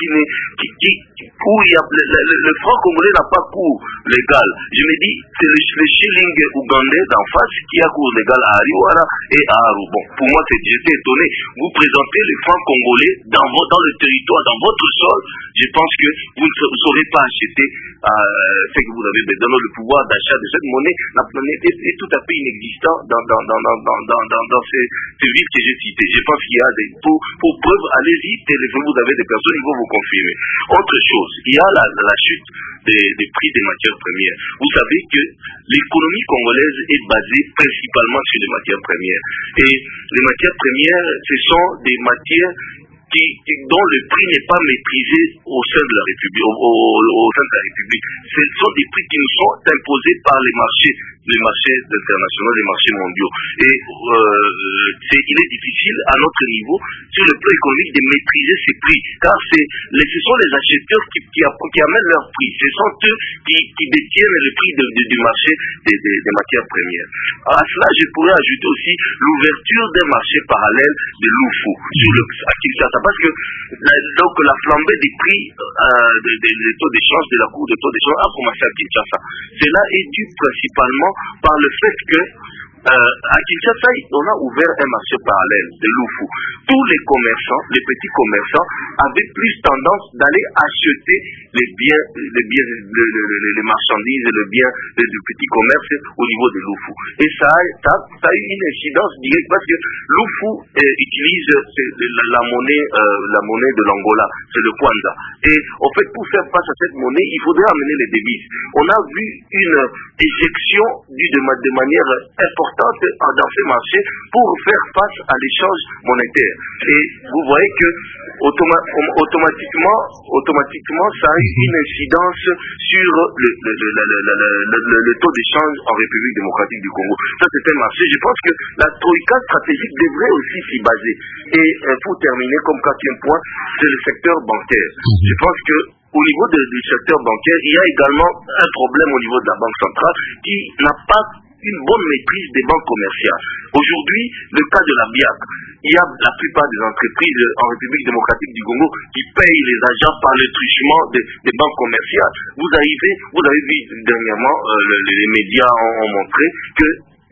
où il y a le franc congolais n'a pas cours légal. Je me dis, c'est le shilling ougandais d'en face qui a cours légal à Ariwara et à Aru. Bon, pour moi, j'étais étonné. Vous présentez le franc congolais dans le territoire, dans votre sol. Je pense que vous ne saurez pas acheter ce que vous avez besoin. Le pouvoir d'achat de cette monnaie est tout à fait inexistant dans ces villes que j'ai citées. Je pense qu'il y a pour preuve, allez-y, téléphone, vous avez des personnes, ils vont vous confirmer. Autre chose, il y a la chute des prix des matières premières. Vous savez que l'économie congolaise est basée principalement sur les matières premières. Et les matières premières, ce sont des matières dont le prix n'est pas maîtrisé au sein de la République, au sein de la République. Ce sont des prix qui nous sont imposés par les marchés internationaux, les marchés mondiaux. Et il est difficile à notre niveau, sur le plan économique, de maîtriser ces prix, car ce sont les acheteurs qui amènent leurs prix. Ce sont eux qui détiennent le prix du marché des matières premières. À cela, je pourrais ajouter aussi l'ouverture d'un marché parallèle de l'UFO à Kinshasa, parce que donc la flambée des prix des taux d'échange, de la cour de taux d'échange a commencé à Kinshasa. Cela est dû principalement par le fait que à Kinshasa, on a ouvert un marché parallèle de l'UFO. Tous les commerçants, les petits commerçants, avaient plus tendance d'aller acheter les marchandises et les biens du petit commerce au niveau de l'UFO. Et ça a eu une incidence directe parce que l'UFO utilise la monnaie de l'Angola, c'est le Kwanza. Et en fait, pour faire face à cette monnaie, il faudrait amener les devises. On a vu une éjection de manière importante dans ces marchés pour faire face à l'échange monétaire. Et vous voyez que automatiquement ça a eu une incidence sur le taux d'échange en République démocratique du Congo. Ça, c'est un marché. Je pense que la troïka stratégique devrait aussi s'y baser. Et pour terminer, comme quatrième point, c'est le secteur bancaire. Je pense que au niveau du secteur bancaire, il y a également un problème au niveau de la Banque centrale qui n'a pas une bonne maîtrise des banques commerciales. Aujourd'hui, le cas de la BIAC, il y a la plupart des entreprises en République démocratique du Congo qui payent les agents par le truchement des banques commerciales. Vous avez vu dernièrement, les médias ont montré que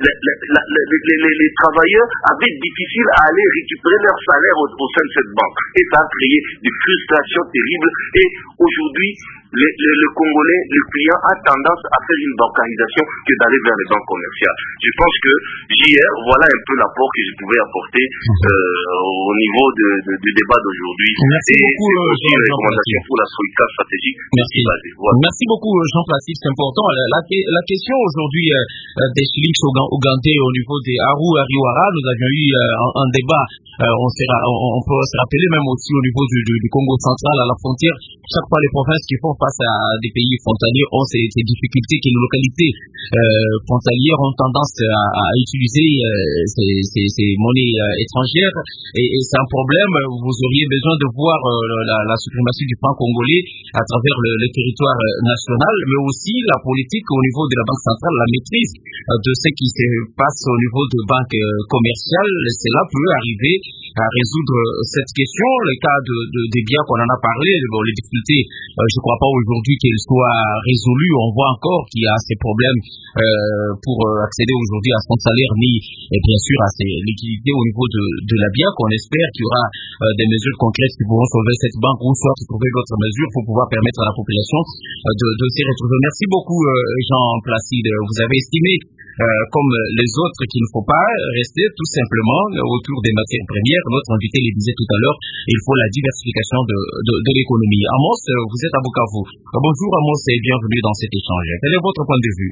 les travailleurs avaient difficile à aller récupérer leur salaire au sein de cette banque. Et ça a créé des frustrations terribles. Et aujourd'hui, le Congolais, le client a tendance à faire une bancarisation que d'aller vers les banques commerciales. Je pense que JR, voilà un peu l'apport que je pouvais apporter au niveau du débat d'aujourd'hui. Merci beaucoup, aussi une recommandation pour la troïka stratégique. Voilà. Merci beaucoup, Jean-Placide, c'est important. La question aujourd'hui des shillings ougandais au niveau des Ariwara, nous avions eu un débat, on peut se rappeler même aussi au niveau du Congo central à la frontière. Chaque fois les provinces qui font face à des pays frontaliers ont ces difficultés que les localités frontalières ont tendance à utiliser ces monnaies étrangères et c'est un problème. Vous auriez besoin de voir la suprématie du franc congolais à travers le territoire national, mais aussi la politique au niveau de la Banque centrale, la maîtrise de ce qui se passe au niveau de banques commerciales. Cela peut arriver à résoudre cette question. Le cas des biens qu'on en a parlé, les difficultés, je ne crois pas aujourd'hui qu'elles soient résolues. On voit encore qu'il y a ces problèmes pour accéder aujourd'hui à son salaire, ni et bien sûr à ses liquidités au niveau de la BIAC. On espère qu'il y aura des mesures concrètes qui pourront sauver cette banque ou soit trouver d'autres mesures pour pouvoir permettre à la population de s'y retrouver. Merci beaucoup, Jean Placide. Vous avez estimé comme les autres, qu'il ne faut pas rester tout simplement autour des matières premières. Notre invité le disait tout à l'heure, il faut la diversification de l'économie. Amos, vous êtes à Bukavu. Bonjour Amos et bienvenue dans cet échange. Quel est votre point de vue?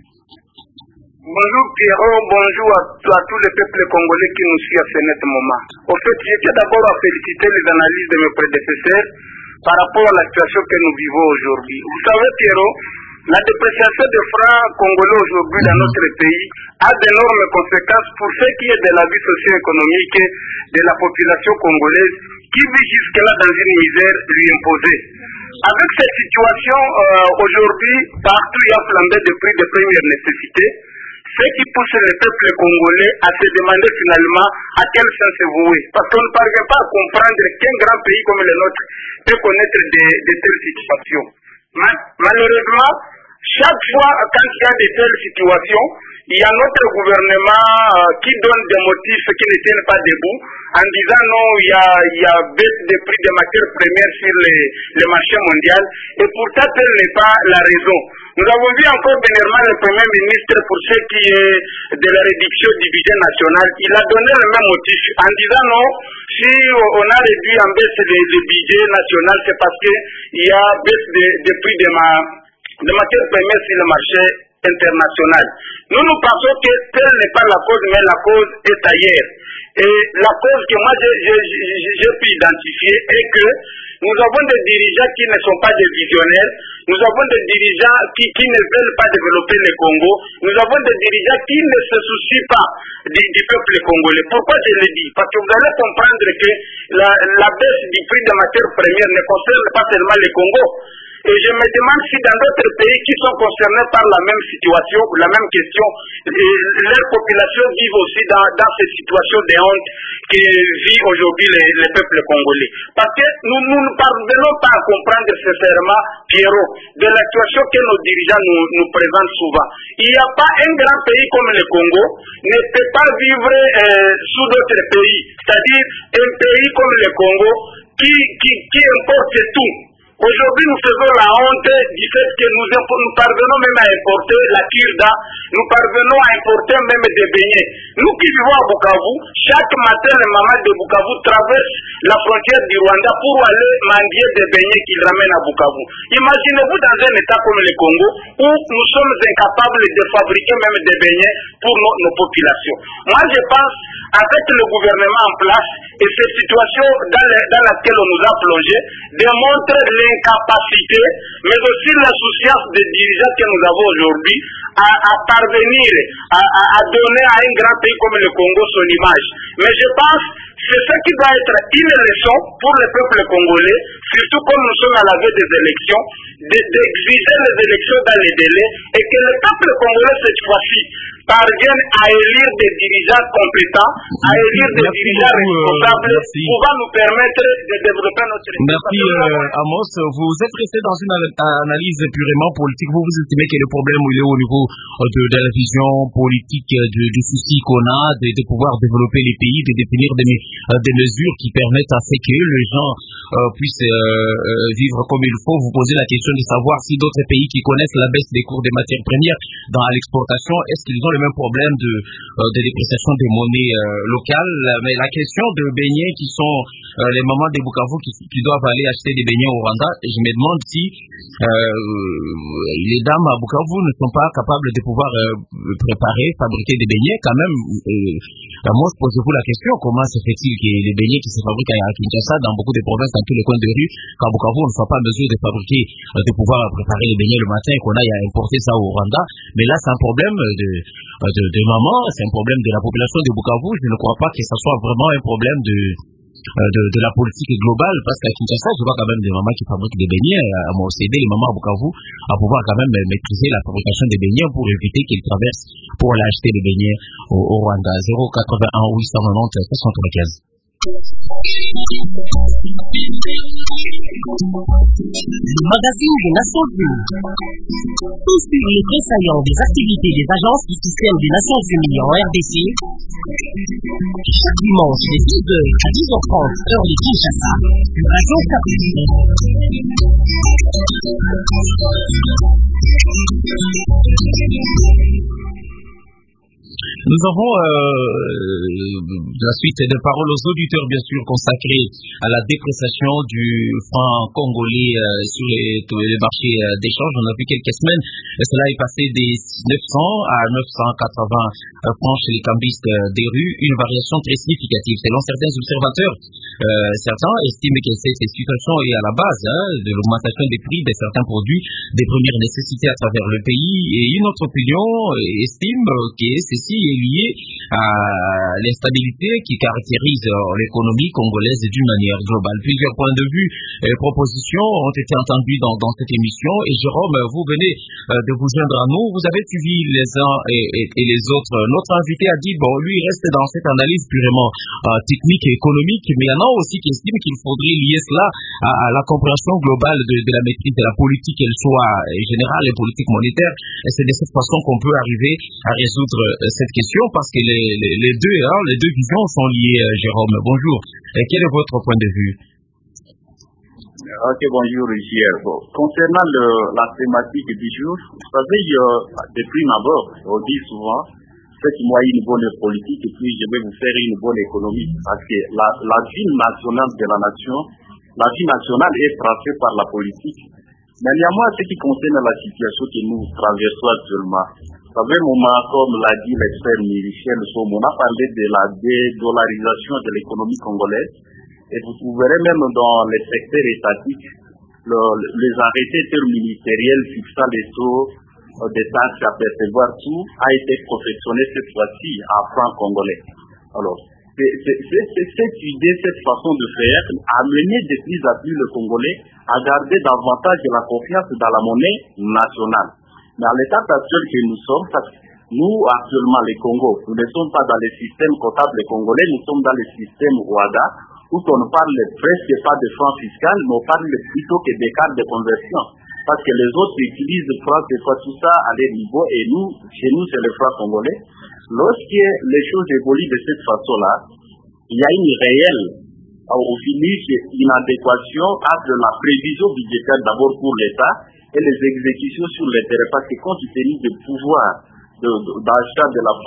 Bonjour Pierrot, bonjour à tous les peuples congolais qui nous suivent à ce moment. Au fait, j'étais d'abord à féliciter les analyses de mes prédécesseurs par rapport à la situation que nous vivons aujourd'hui. Vous savez Pierrot, la dépréciation des francs congolais aujourd'hui dans notre pays a d'énormes conséquences pour ce qui est de la vie socio-économique de la population congolaise qui vit jusque-là dans une misère lui imposée. Avec cette situation, aujourd'hui, partout il y a flambé de prix de première nécessité, ce qui pousse le peuple congolais à se demander finalement à quel sens se vouer. Parce qu'on ne parvient pas à comprendre qu'un grand pays comme le nôtre peut connaître de telles situations. Malheureusement, chaque fois quand il y a de telles situations, il y a notre gouvernement qui donne des motifs qui ne tiennent pas debout en disant non, il y a baisse des prix des matières premières sur les marchés mondiaux et pourtant tel n'est pas la raison. Nous avons vu encore dernièrement le Premier ministre pour ce qui est de la réduction du budget national. Il a donné le même motif en disant non, si on a réduit en baisse le budget national, c'est parce qu'il y a baisse des prix de matières premières sur le marché international. Nous pensons que telle n'est pas la cause, mais la cause est ailleurs. Et la cause que moi j'ai pu identifier est que nous avons des dirigeants qui ne sont pas des visionnaires, nous avons des dirigeants qui ne veulent pas développer le Congo, nous avons des dirigeants qui ne se soucient pas du peuple congolais. Pourquoi je le dis? Parce que vous allez comprendre que la baisse du prix des matières premières ne concerne pas seulement le Congo. Et je me demande si dans d'autres pays qui sont concernés par la même situation, la même question, leurs populations vivent aussi dans cette situation de honte que vit aujourd'hui les peuples congolais. Parce que nous ne parvenons pas à comprendre sincèrement, Pierrot, de la situation que nos dirigeants nous présentent souvent. Il n'y a pas un grand pays comme le Congo ne peut pas vivre sous d'autres pays. C'est-à-dire un pays comme le Congo qui importe tout. Aujourd'hui, nous faisons la honte du fait que nous parvenons même à importer la kirda, nous parvenons à importer même des beignets. Nous qui vivons à Bukavu, chaque matin, les mamans de Bukavu traversent la frontière du Rwanda pour aller mendier des beignets qu'ils ramènent à Bukavu. Imaginez-vous dans un état comme le Congo, où nous sommes incapables de fabriquer même des beignets pour nos populations. Moi, je pense, avec le gouvernement en place, et cette situation dans laquelle on nous a plongé, démontre l'incapacité, mais aussi l'insouciance des dirigeants que nous avons aujourd'hui à parvenir à donner à un grand pays comme le Congo son image. Mais je pense que c'est ce qui doit être une leçon pour le peuple congolais, surtout comme nous sommes à la veille des élections, d'exiger les élections dans les délais et que le peuple congolais cette fois-ci parvienne à élire des dirigeants compétents, à élire des dirigeants responsables pouvant nous permettre de développer notre économie. Merci Amos. Vous êtes resté dans une analyse purement politique. Vous estimez que le problème il est au niveau de la vision politique, du souci qu'on a de pouvoir développer les pays, de définir des mesures qui permettent à ce que les gens puissent vivre comme il faut. Vous posez la question de savoir si d'autres pays qui connaissent la baisse des cours des matières premières dans l'exportation, est-ce qu'ils ont le même problème de dépréciation des monnaies locales? Mais la question de beignets qui sont les mamans de Bukavu qui doivent aller acheter des beignets au Rwanda, je me demande si les dames à Bukavu ne sont pas capables de pouvoir fabriquer des beignets quand même. Moi, posez-vous la question, comment se fait-il que les beignets qui se fabriquent à Kinshasa, dans beaucoup de provinces, dans tous les coins de rue, qu'à Bukavu, on ne soit pas en mesure de fabriquer, de pouvoir préparer les beignets le matin et qu'on aille à importer ça au Rwanda? Mais là, c'est un problème de maman, c'est un problème de la population de Bukavu. Je ne crois pas que ça soit vraiment un problème de la politique globale, parce qu'à Kinshasa, je vois quand même des mamans qui fabriquent des beignets, à m'aider les mamans à Bukavu à pouvoir quand même maîtriser la fabrication des beignets pour éviter qu'ils traversent pour aller acheter des beignets au Rwanda. 081 890 75. Le magazine des Nations Unies. Tout sur les faits saillants des activités des agences du système des Nations Unies en RDC. Chaque dimanche de 10h à 10h30 heure de Kinshasa sur Radio Okapi. Nous avons la suite de paroles aux auditeurs, bien sûr, consacrée à la dépréciation du franc congolais sur les marchés d'échange. On a vu quelques semaines, cela est passé des 900 à 980 francs chez les cambistes des rues, une variation très significative. Selon certains observateurs, certains estiment que cette situation est à la base de l'augmentation des prix de certains produits des premières nécessités à travers le pays, et une autre opinion estime que ceci est lié à l'instabilité qui caractérise l'économie congolaise d'une manière globale. Plusieurs points de vue et propositions ont été entendus dans cette émission, et Jérôme, vous venez de vous joindre à nous. Vous avez suivi les uns et les autres. Notre invité a dit, bon, lui, il reste dans cette analyse purement technique et économique, mais il y en a aussi qui estiment qu'il faudrait lier cela à la compréhension globale de la maîtrise de la politique, qu'elle soit générale et politique monétaire. Et c'est de cette façon qu'on peut arriver à résoudre cette question, parce que les deux visions sont liées. Jérôme, bonjour. Et quel est votre point de vue? Ok, bonjour, JR. Bon, concernant la thématique du jour, vous savez, de prime abord, on dit souvent, faites-moi une bonne politique et puis je vais vous faire une bonne économie. Parce que la vie nationale de la nation, la vie nationale est tracée par la politique. Mais néanmoins, ce qui concerne la situation que nous traversons actuellement, vous savez, comme l'a dit l'expert Michel Somm, on a parlé de la dédollarisation de l'économie congolaise, et vous trouverez même dans les secteurs étatiques les arrêtés interministériels fixant les taux des taxes à percevoir, tout a été confectionné cette fois-ci à franc congolais. Alors, cette idée, cette façon de faire a mené de plus en plus le Congolais à garder davantage de la confiance dans la monnaie nationale. Mais à l'état actuel que nous sommes, nous actuellement les Congos, nous ne sommes pas dans le système comptable congolais, nous sommes dans le système OADA, où on ne parle presque pas de francs fiscaux, mais on parle plutôt que des cartes de conversion. Parce que les autres utilisent francs et tout ça à leur niveau, et nous, chez nous, c'est le franc congolais. Lorsque les choses évoluent de cette façon-là, il y a une réelle, au finish, inadéquation entre la prévision budgétaire d'abord pour l'État et les exécutions sur le terrain. Parce que compte tenu du pouvoir d'achat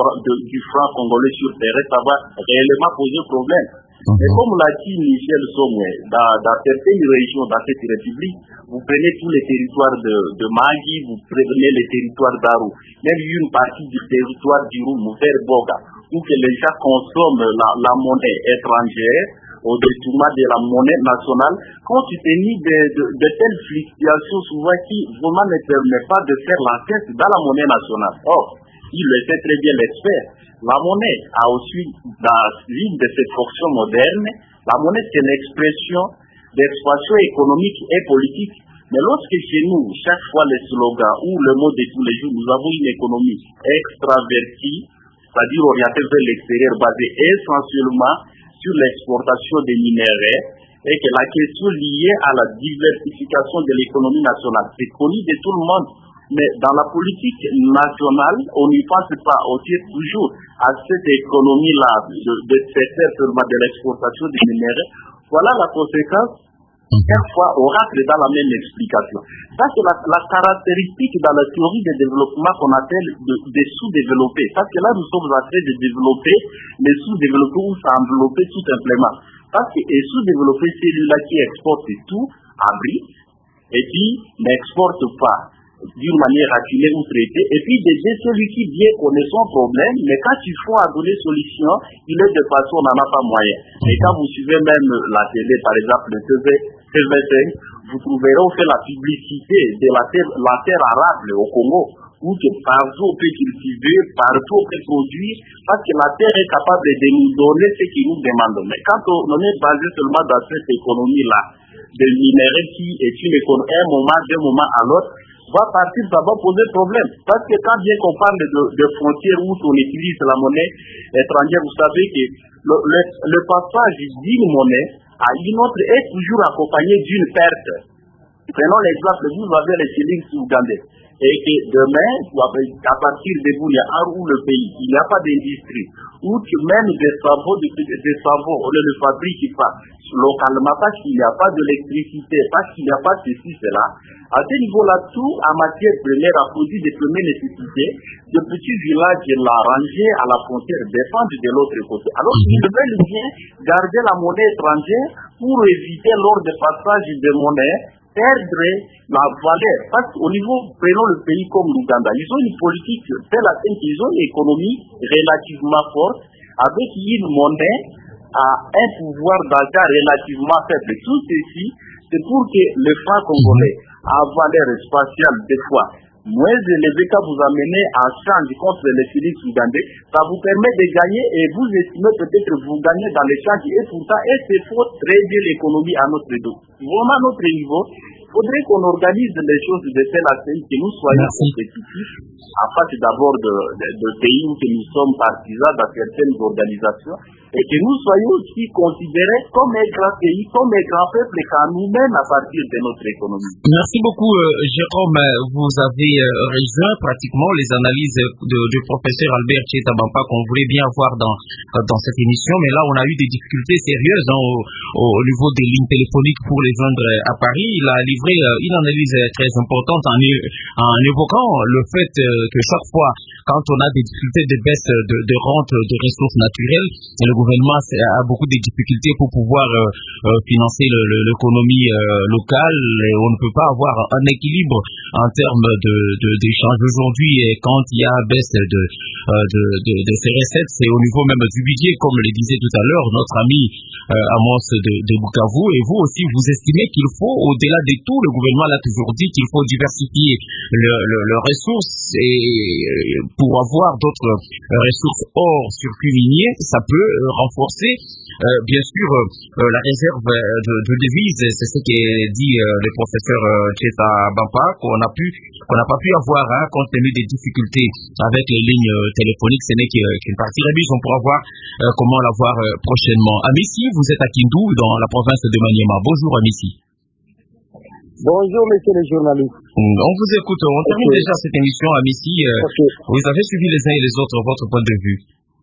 du franc congolais sur le terrain, ça va réellement poser problème. Mais comme l'a dit Michel Somm, dans certaines régions, dans cette république, vous prenez tous les territoires de Magui, vous prenez les territoires d'Aru, même une partie du territoire du Mouvert-Boga, où que les gens consomment la monnaie étrangère au détriment de la monnaie nationale, compte tenu de telles fluctuations souvent qui vraiment ne permettent pas de faire la tête dans la monnaie nationale. Or, il le sait très bien l'expert. La monnaie a aussi, dans l'une de ses fonctions modernes, la monnaie c'est l'expression d'expansion économique et politique. Mais lorsque chez nous, chaque fois les slogans ou le mot de tous les jours, nous avons une économie extravertie, c'est-à-dire orientée vers l'extérieur, basée essentiellement sur l'exportation des minéraux, et que la question liée à la diversification de l'économie nationale, c'est connu de tout le monde. Mais dans la politique nationale, on n'y pense pas, on tire toujours à cette économie-là, de secteur seulement de l'exportation des minéraux. Voilà la conséquence. Chaque fois, on rentre dans la même explication. Ça, c'est la caractéristique dans la théorie de développement qu'on appelle des sous-développés. Parce que là, nous sommes en train de développer les sous-développés ou s'envelopper tout simplement. Parce que les sous-développés, c'est celui-là qui exporte tout, abrite, et puis n'exporte pas d'une manière raffinée ou traitée, et puis d'aider celui qui bien connaît son problème, mais quand il faut à donner solution, il est de façon, on n'en a pas moyen. Et quand vous suivez même la télé, par exemple, le TV5, vous trouverez on fait la publicité de la terre arable au Congo, où partout on peut cultiver, partout on peut produire, parce que la terre est capable de nous donner ce qu'il nous demande. Mais quand on est basé seulement dans cette économie-là, des minéraux qui est une économie, d'un moment à l'autre, va partir, ça va poser problème. Parce que quand bien qu'on parle de frontières où on utilise la monnaie étrangère, vous savez que le passage d'une monnaie à une autre est toujours accompagné d'une perte. Prenons l'exemple, vous avez les shillings ougandais. Et que demain, à partir de Boulia, où le pays, il n'y a pas d'industrie, où même des savons, on ne le fabrique pas localement parce qu'il n'y a pas d'électricité, parce qu'il n'y a pas ceci, cela. À ce niveau-là, tout en matière première, à produit des premières nécessités, de petits villages l'arranger à la frontière dépendent de l'autre côté. Alors, ils veulent bien garder la monnaie étrangère pour éviter lors du passage de monnaie perdre la valeur. Parce qu'au niveau, prenons le pays comme l'Ouganda, ils ont une politique telle qu'ils ont une économie relativement forte, avec une monnaie à un pouvoir d'achat relativement faible. Tout ceci, c'est pour que le franc congolais a valeur spatiale des fois moins élevé quand vous amenez en change contre les shillings ougandais, ça vous permet de gagner et vous estimez peut-être vous gagnez dans l'échange et pourtant, c'est faut trader l'économie à notre dos. Vraiment à notre niveau, il faudrait qu'on organise les choses de telle sorte que nous soyons compétitifs en face d'abord de pays où nous sommes partisans dans certaines organisations et que nous soyons aussi considérés comme un grand pays, comme un grand peuple qu'à nous-mêmes à partir de notre économie. Merci beaucoup Jérôme, vous avez rejoint pratiquement les analyses du professeur Albert Tcheta Bampa qu'on voulait bien avoir dans cette émission, mais là on a eu des difficultés sérieuses au niveau des lignes téléphoniques pour les joindre à Paris. Il a livré une analyse très importante en évoquant le fait que chaque fois quand on a des difficultés de baisse de rente de ressources naturelles, le gouvernement a beaucoup de difficultés pour pouvoir financer l'économie locale. On ne peut pas avoir un équilibre en termes d'échange. Aujourd'hui, quand il y a baisse de ces recettes, c'est au niveau même du budget, comme le disait tout à l'heure notre ami Amos de Bukavu. Et vous aussi, vous estimez qu'il faut, au-delà de tout, le gouvernement l'a toujours dit, qu'il faut diversifier leurs ressources et pour avoir d'autres ressources hors circuit minier, ça peut renforcer bien sûr la réserve de devises. C'est ce qui dit le professeur Tcheta Bampa qu'on n'a pas pu avoir compte tenu des difficultés avec les lignes téléphoniques. Ce n'est qu'une partie remise. On pourra voir comment l'avoir prochainement. Amissi, vous êtes à Kindu dans la province de Maniema. Bonjour Amissi. Bonjour, messieurs les journalistes. On vous écoute. On termine déjà cette émission, Amissi. Vous avez suivi les uns et les autres votre point de vue.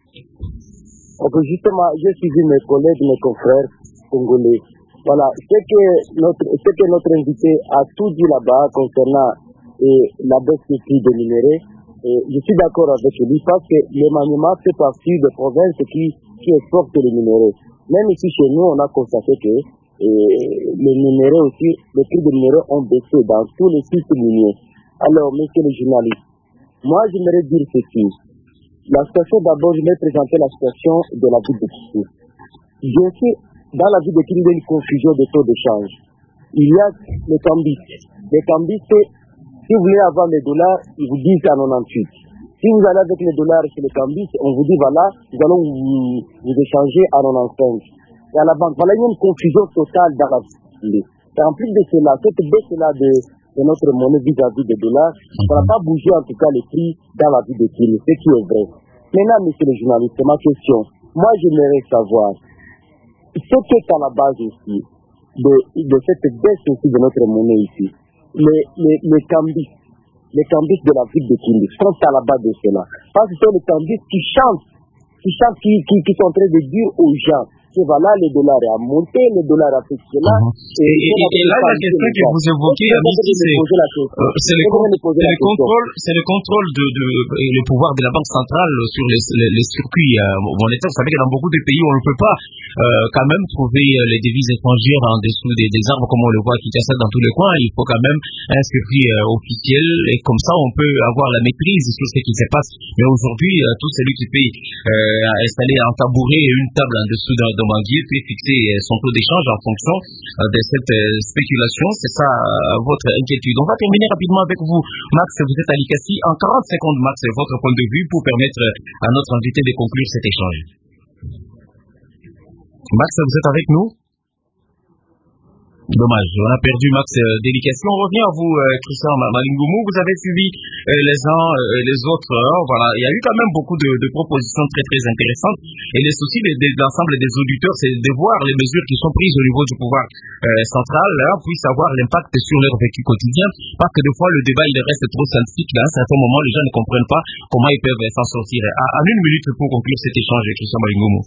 Justement, j'ai suivi mes collègues, mes confrères congolais. Voilà, c'est que notre invité a tout dit là-bas concernant la baisse du prix des minéraux. Je suis d'accord avec lui parce que le Maniema fait partie des provinces qui exportent les minéraux. Même ici chez nous, on a constaté que les minéraux aussi, les prix des minéraux ont baissé dans tous les sites miniers. Alors, messieurs les journalistes, moi j'aimerais dire ceci. La situation d'abord, je vais présenter la situation de la ville de Kindu. Bien sûr, dans la ville de Kindu, il y a une confusion de taux de change. Il y a les cambistes. Les cambistes, si vous voulez avoir les dollars, ils vous disent à 98. Si vous allez avec les dollars chez les cambistes, on vous dit voilà, nous allons vous échanger à 95. Et à la banque, voilà, il y a une confusion totale dans la ville. Et en plus de cela, cette baisse-là de notre monnaie vis-à-vis des dollars, ça n'a pas bougé en tout cas les prix dans la ville de Kindu, ce qui est vrai. Maintenant, messieurs les journalistes, c'est ma question. Moi, j'aimerais savoir ce qui est à la base ici de cette baisse aussi de notre monnaie ici. Les cambistes de la ville de Kindu sont à la base de cela. Parce que ce sont les cambistes qui chantent, qui sont en train de dire aux gens que voilà, le dollar a monté, le dollar a fait cela. Et là, la question que vous évoquez, c'est le contrôle et le pouvoir de la Banque centrale sur les circuits monétaires. Vous savez que dans beaucoup de pays, on ne peut pas quand même trouver les devises étrangères en dessous des arbres, comme on le voit à Kinshasa dans tous les coins. Il faut quand même un circuit officiel et comme ça, on peut avoir la maîtrise sur ce qui se passe. Mais aujourd'hui, tout celui qui peut installer un tabouret et une table en dessous d'un banquier peut fixer son taux d'échange en fonction de cette spéculation. C'est ça votre inquiétude. On va terminer rapidement avec vous, Max. Vous êtes à l'ICACI. En 40 secondes, Max, votre point de vue pour permettre à notre invité de conclure cet échange. Max, vous êtes avec nous? Dommage, on a perdu Max Délication. On revient à vous, Christian Malingoumou. Vous avez suivi les uns les autres. Voilà, il y a eu quand même beaucoup de propositions très très intéressantes. Et les soucis de l'ensemble des auditeurs, c'est de voir les mesures qui sont prises au niveau du pouvoir central, puissent avoir l'impact sur leur vécu quotidien. Parce que des fois, le débat il reste trop scientifique. À un certain moment, les gens ne comprennent pas comment ils peuvent s'en sortir. À une minute pour conclure cet échange, Christian Malingoumou.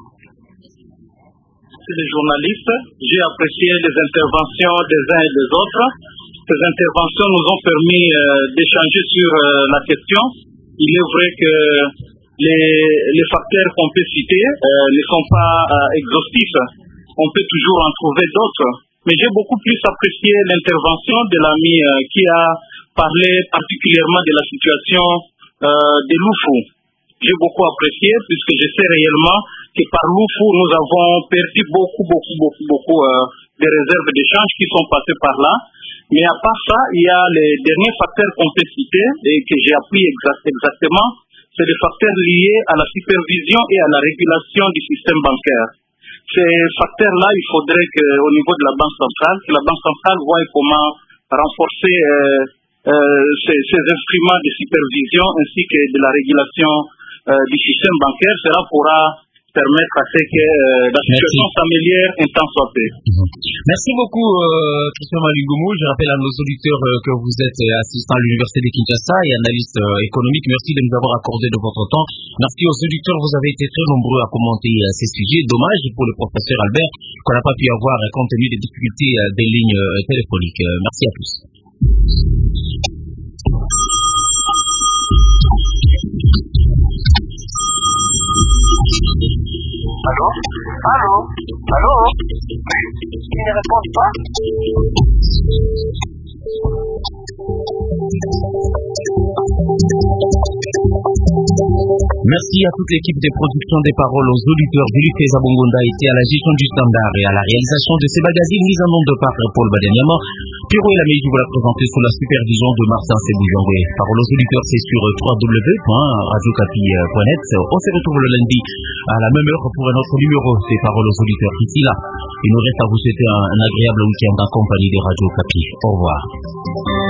Les journalistes, j'ai apprécié les interventions des uns et des autres. Ces interventions nous ont permis d'échanger sur la question. Il est vrai que les facteurs qu'on peut citer ne sont pas exhaustifs. On peut toujours en trouver d'autres. Mais j'ai beaucoup plus apprécié l'intervention de l'ami qui a parlé particulièrement de la situation de Loufou. J'ai beaucoup apprécié puisque je sais réellement que par Loufou, nous avons perdu beaucoup de réserves d'échange qui sont passées par là. Mais à part ça, il y a les derniers facteurs qu'on peut citer et que j'ai appris exactement. C'est les facteurs liés à la supervision et à la régulation du système bancaire. Ces facteurs-là, il faudrait qu'au niveau de la Banque centrale, que la Banque centrale voie comment renforcer ces instruments de supervision ainsi que de la régulation du système bancaire. Cela pourra permettre à ce que la situation s'améliore un temps soit peu. Merci beaucoup, Christian Malingoumou. Je rappelle à nos auditeurs que vous êtes assistant à l'Université de Kinshasa et analyste économique. Merci de nous avoir accordé de votre temps. Merci aux auditeurs. Vous avez été très nombreux à commenter ces sujets. Dommage pour le professeur Albert qu'on n'a pas pu avoir compte tenu des difficultés des lignes téléphoniques. Merci à tous. Allô? Allô? Allô? Ils ne répondent pas? Merci à toute l'équipe de production des paroles, aux auditeurs. Philippe Zabongonda était à la gestion du standard et à la réalisation de ces magazines mis en nom de par Paul Badeniama. Pierrot et la Meiji vous l'a présenté sous la supervision de Martin Seboujangue. Paroles aux auditeurs, c'est sur www.radiocapi.net. On se retrouve le lundi à la même heure pour un autre numéro des paroles aux auditeurs. Ici là, il nous reste à vous souhaiter un agréable week-end en compagnie des Radio Capi. Au revoir.